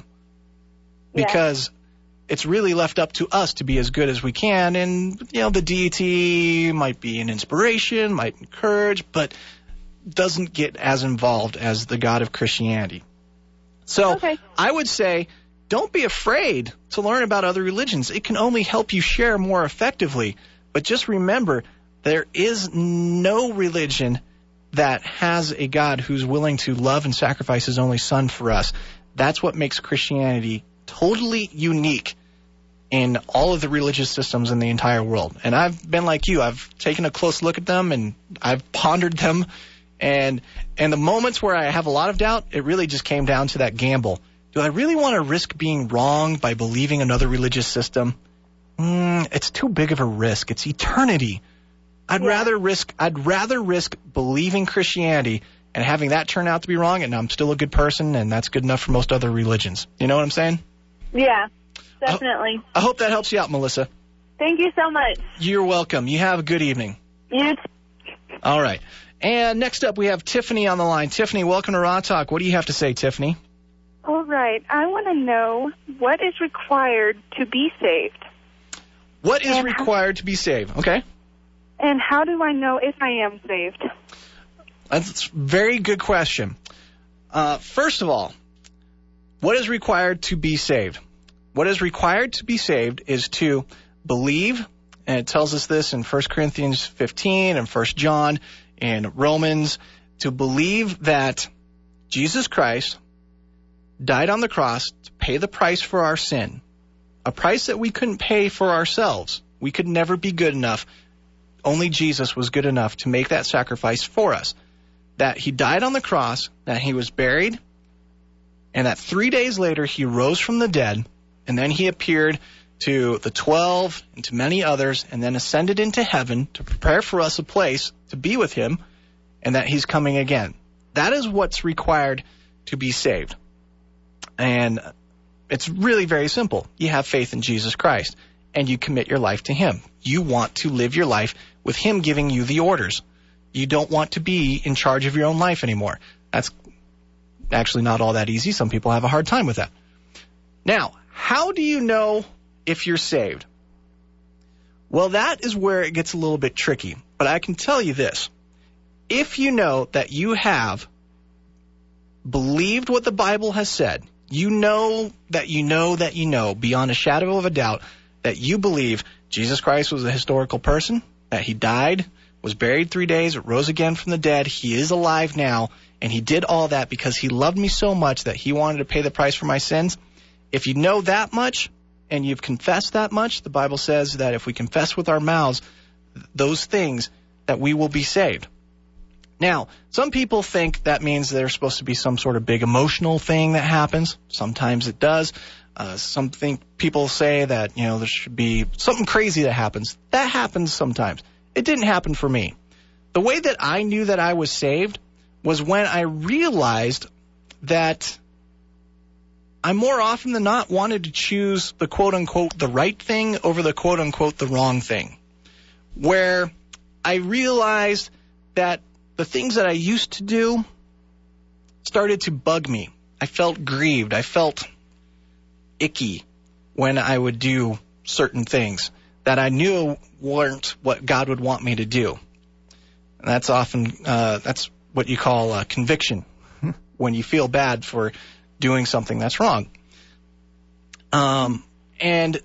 A: because it's really left up to us to be as good as we can. And, you know, the deity might be an inspiration, might encourage, but doesn't get as involved as the God of Christianity. So
F: Okay.
A: I would say, don't be afraid to learn about other religions. It can only help you share more effectively. But just remember, there is no religion that has a God who's willing to love and sacrifice his only son for us. That's what makes Christianity totally unique in all of the religious systems in the entire world. And I've been like you. I've taken a close look at them, and I've pondered them. And and the moments where I have a lot of doubt, it really just came down to that gamble. Do I really want to risk being wrong by believing another religious system? Mm, it's too big of a risk. It's eternity. I'd
F: Yeah.
A: rather risk I'd rather risk believing Christianity and having that turn out to be wrong, and I'm still a good person, and that's good enough for most other religions. You know what I'm saying?
F: Yeah, definitely.
A: I hope that helps you out, Melissa.
F: Thank you so much.
A: You're welcome. You have a good evening.
F: You
A: All right. And next up, we have Tiffany on the line. Tiffany, welcome to Raw Talk. What do you have to say, Tiffany?
G: All right. I want to know what is required to be saved.
A: What is
G: And-
A: required to be saved? Okay.
G: And how do I know if I am saved?
A: That's a very good question. Uh, first of all, what is required to be saved? What is required to be saved is to believe, and it tells us this in First Corinthians fifteen and First John and Romans, to believe that Jesus Christ died on the cross to pay the price for our sin, a price that we couldn't pay for ourselves. We could never be good enough. Only Jesus was good enough to make that sacrifice for us. That he died on the cross, that he was buried, and that three days later he rose from the dead, and then he appeared to the twelve and to many others, and then ascended into heaven to prepare for us a place to be with him, and that he's coming again. That is what's required to be saved. And it's really very simple. You have faith in Jesus Christ, and you commit your life to him. You want to live your life with him giving you the orders. You don't want to be in charge of your own life anymore. That's actually not all that easy. Some people have a hard time with that. Now, how do you know if you're saved? Well, that is where it gets a little bit tricky. But I can tell you this. If you know that you have believed what the Bible has said, you know that you know that you know, beyond a shadow of a doubt, that you believe Jesus Christ was a historical person, that he died, was buried three days, rose again from the dead, he is alive now, and he did all that because he loved me so much that he wanted to pay the price for my sins. If you know that much and you've confessed that much, the Bible says that if we confess with our mouths those things, that we will be saved. Now, some people think that means there's supposed to be some sort of big emotional thing that happens. Sometimes it does. Uh, some think people say that, you know, there should be something crazy that happens. That happens sometimes. It didn't happen for me. The way that I knew that I was saved was when I realized that I more often than not wanted to choose the quote-unquote the right thing over the quote-unquote the wrong thing. Where I realized that the things that I used to do started to bug me. I felt grieved. I felt icky when I would do certain things that I knew weren't what God would want me to do. And that's often, uh, that's what you call uh, conviction, when you feel bad for doing something that's wrong. Um, and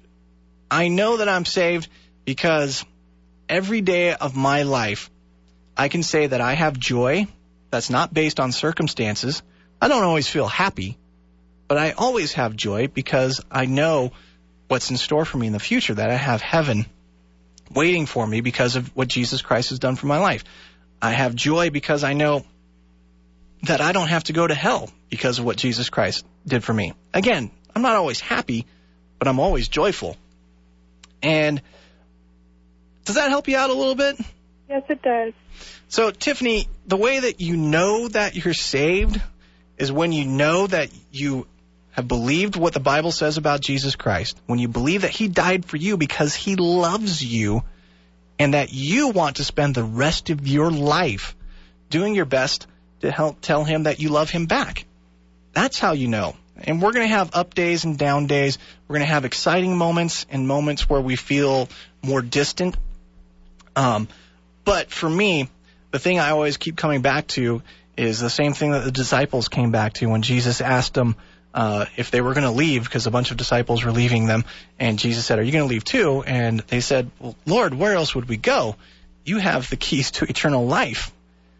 A: I know that I'm saved because every day of my life, I can say that I have joy that's not based on circumstances. I don't always feel happy, but I always have joy because I know what's in store for me in the future, that I have heaven waiting for me because of what Jesus Christ has done for my life. I have joy because I know that I don't have to go to hell because of what Jesus Christ did for me. Again, I'm not always happy, but I'm always joyful. And does that help you out a little bit?
G: Yes, it does.
A: So, Tiffany, the way that you know that you're saved is when you know that you have believed what the Bible says about Jesus Christ, when you believe that he died for you because he loves you and that you want to spend the rest of your life doing your best to help tell him that you love him back. That's how you know. And we're going to have up days and down days. We're going to have exciting moments and moments where we feel more distant. Um, but for me, the thing I always keep coming back to is the same thing that the disciples came back to when Jesus asked them uh, if they were going to leave, because a bunch of disciples were leaving them. And Jesus said, "Are you going to leave too?" And they said, "Well, Lord, where else would we go? You have the keys to eternal life."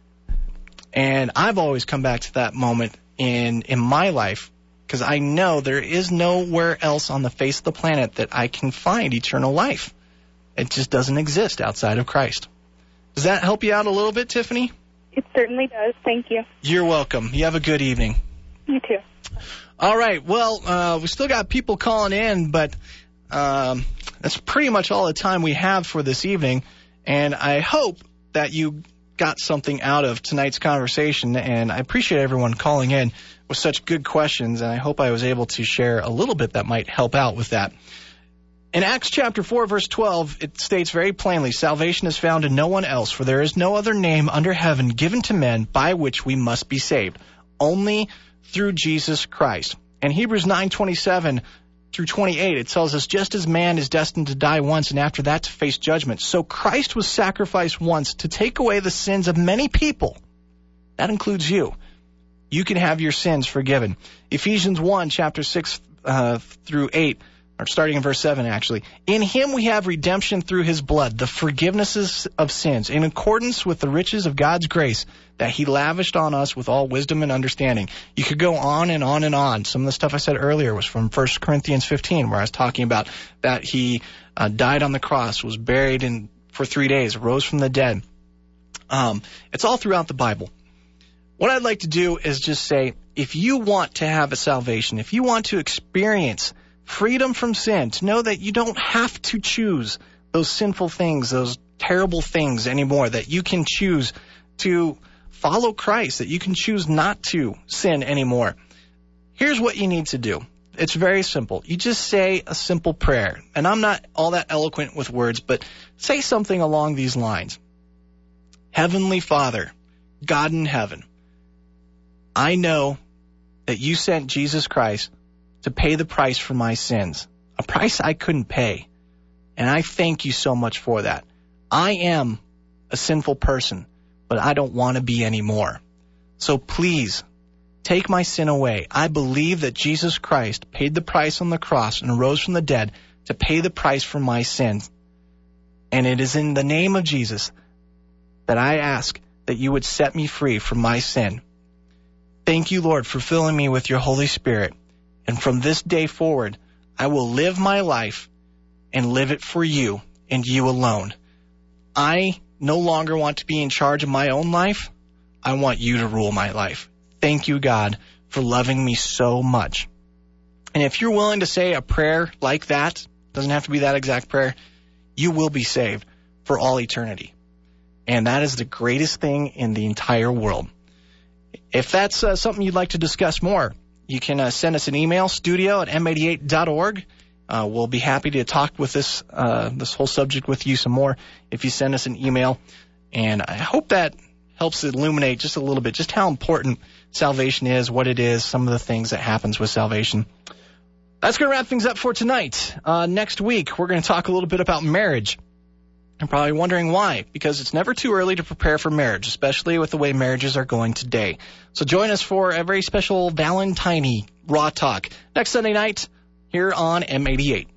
A: And I've always come back to that moment in, in my life, because I know there is nowhere else on the face of the planet that I can find eternal life. It just doesn't exist outside of Christ. Does that help you out a little bit, Tiffany?
G: It certainly does. Thank you.
A: You're welcome. You have a good evening.
G: You too.
A: All right. Well, uh, we still got people calling in, but um, that's pretty much all the time we have for this evening. And I hope that you got something out of tonight's conversation, and I appreciate everyone calling in with such good questions, and I hope I was able to share a little bit that might help out with that. In Acts chapter four, verse twelve, it states very plainly, "Salvation is found in no one else, for there is no other name under heaven given to men by which we must be saved, only through Jesus Christ." And Hebrews nine twenty-seven through twenty-eight, it tells us, "Just as man is destined to die once and after that to face judgment, so Christ was sacrificed once to take away the sins of many people." That includes you. You can have your sins forgiven. Ephesians one, chapter six uh, through eight, or starting in verse seven, actually. "In him we have redemption through his blood, the forgiveness of sins, in accordance with the riches of God's grace that he lavished on us with all wisdom and understanding." You could go on and on and on. Some of the stuff I said earlier was from First Corinthians fifteen, where I was talking about that he uh, died on the cross, was buried in for three days, rose from the dead. Um, it's all throughout the Bible. What I'd like to do is just say, if you want to have a salvation, if you want to experience freedom from sin, to know that you don't have to choose those sinful things, those terrible things anymore, that you can choose to follow Christ, that you can choose not to sin anymore. Here's what you need to do. It's very simple. You just say a simple prayer. And I'm not all that eloquent with words, but say something along these lines. "Heavenly Father, God in heaven, I know that you sent Jesus Christ to pay the price for my sins, a price I couldn't pay. And I thank you so much for that. I am a sinful person, but I don't want to be anymore. So please Take my sin away. I believe that Jesus Christ paid the price on the cross and rose from the dead to pay the price for my sins. And it is in the name of Jesus that I ask that you would set me free from my sin. Thank you, Lord, for filling me with your Holy Spirit. And from this day forward, I will live my life and live it for you and you alone. I no longer want to be in charge of my own life. I want you to rule my life. Thank you, God, for loving me so much. And if you're willing to say a prayer like that, doesn't have to be that exact prayer, you will be saved for all eternity. And that is the greatest thing in the entire world. If that's uh, something you'd like to discuss more, you can uh, send us an email, studio at m eighty-eight dot org. Uh, we'll be happy to talk with this uh, this whole subject with you some more if you send us an email. And I hope that helps illuminate just a little bit just how important salvation is, what it is, some of the things that happens with salvation. That's going to wrap things up for tonight. Uh, next week, we're going to talk a little bit about marriage. I'm probably wondering why, because it's never too early to prepare for marriage, especially with the way marriages are going today. So join us for a very special Valentine-y Raw Talk next Sunday night here on M eighty-eight.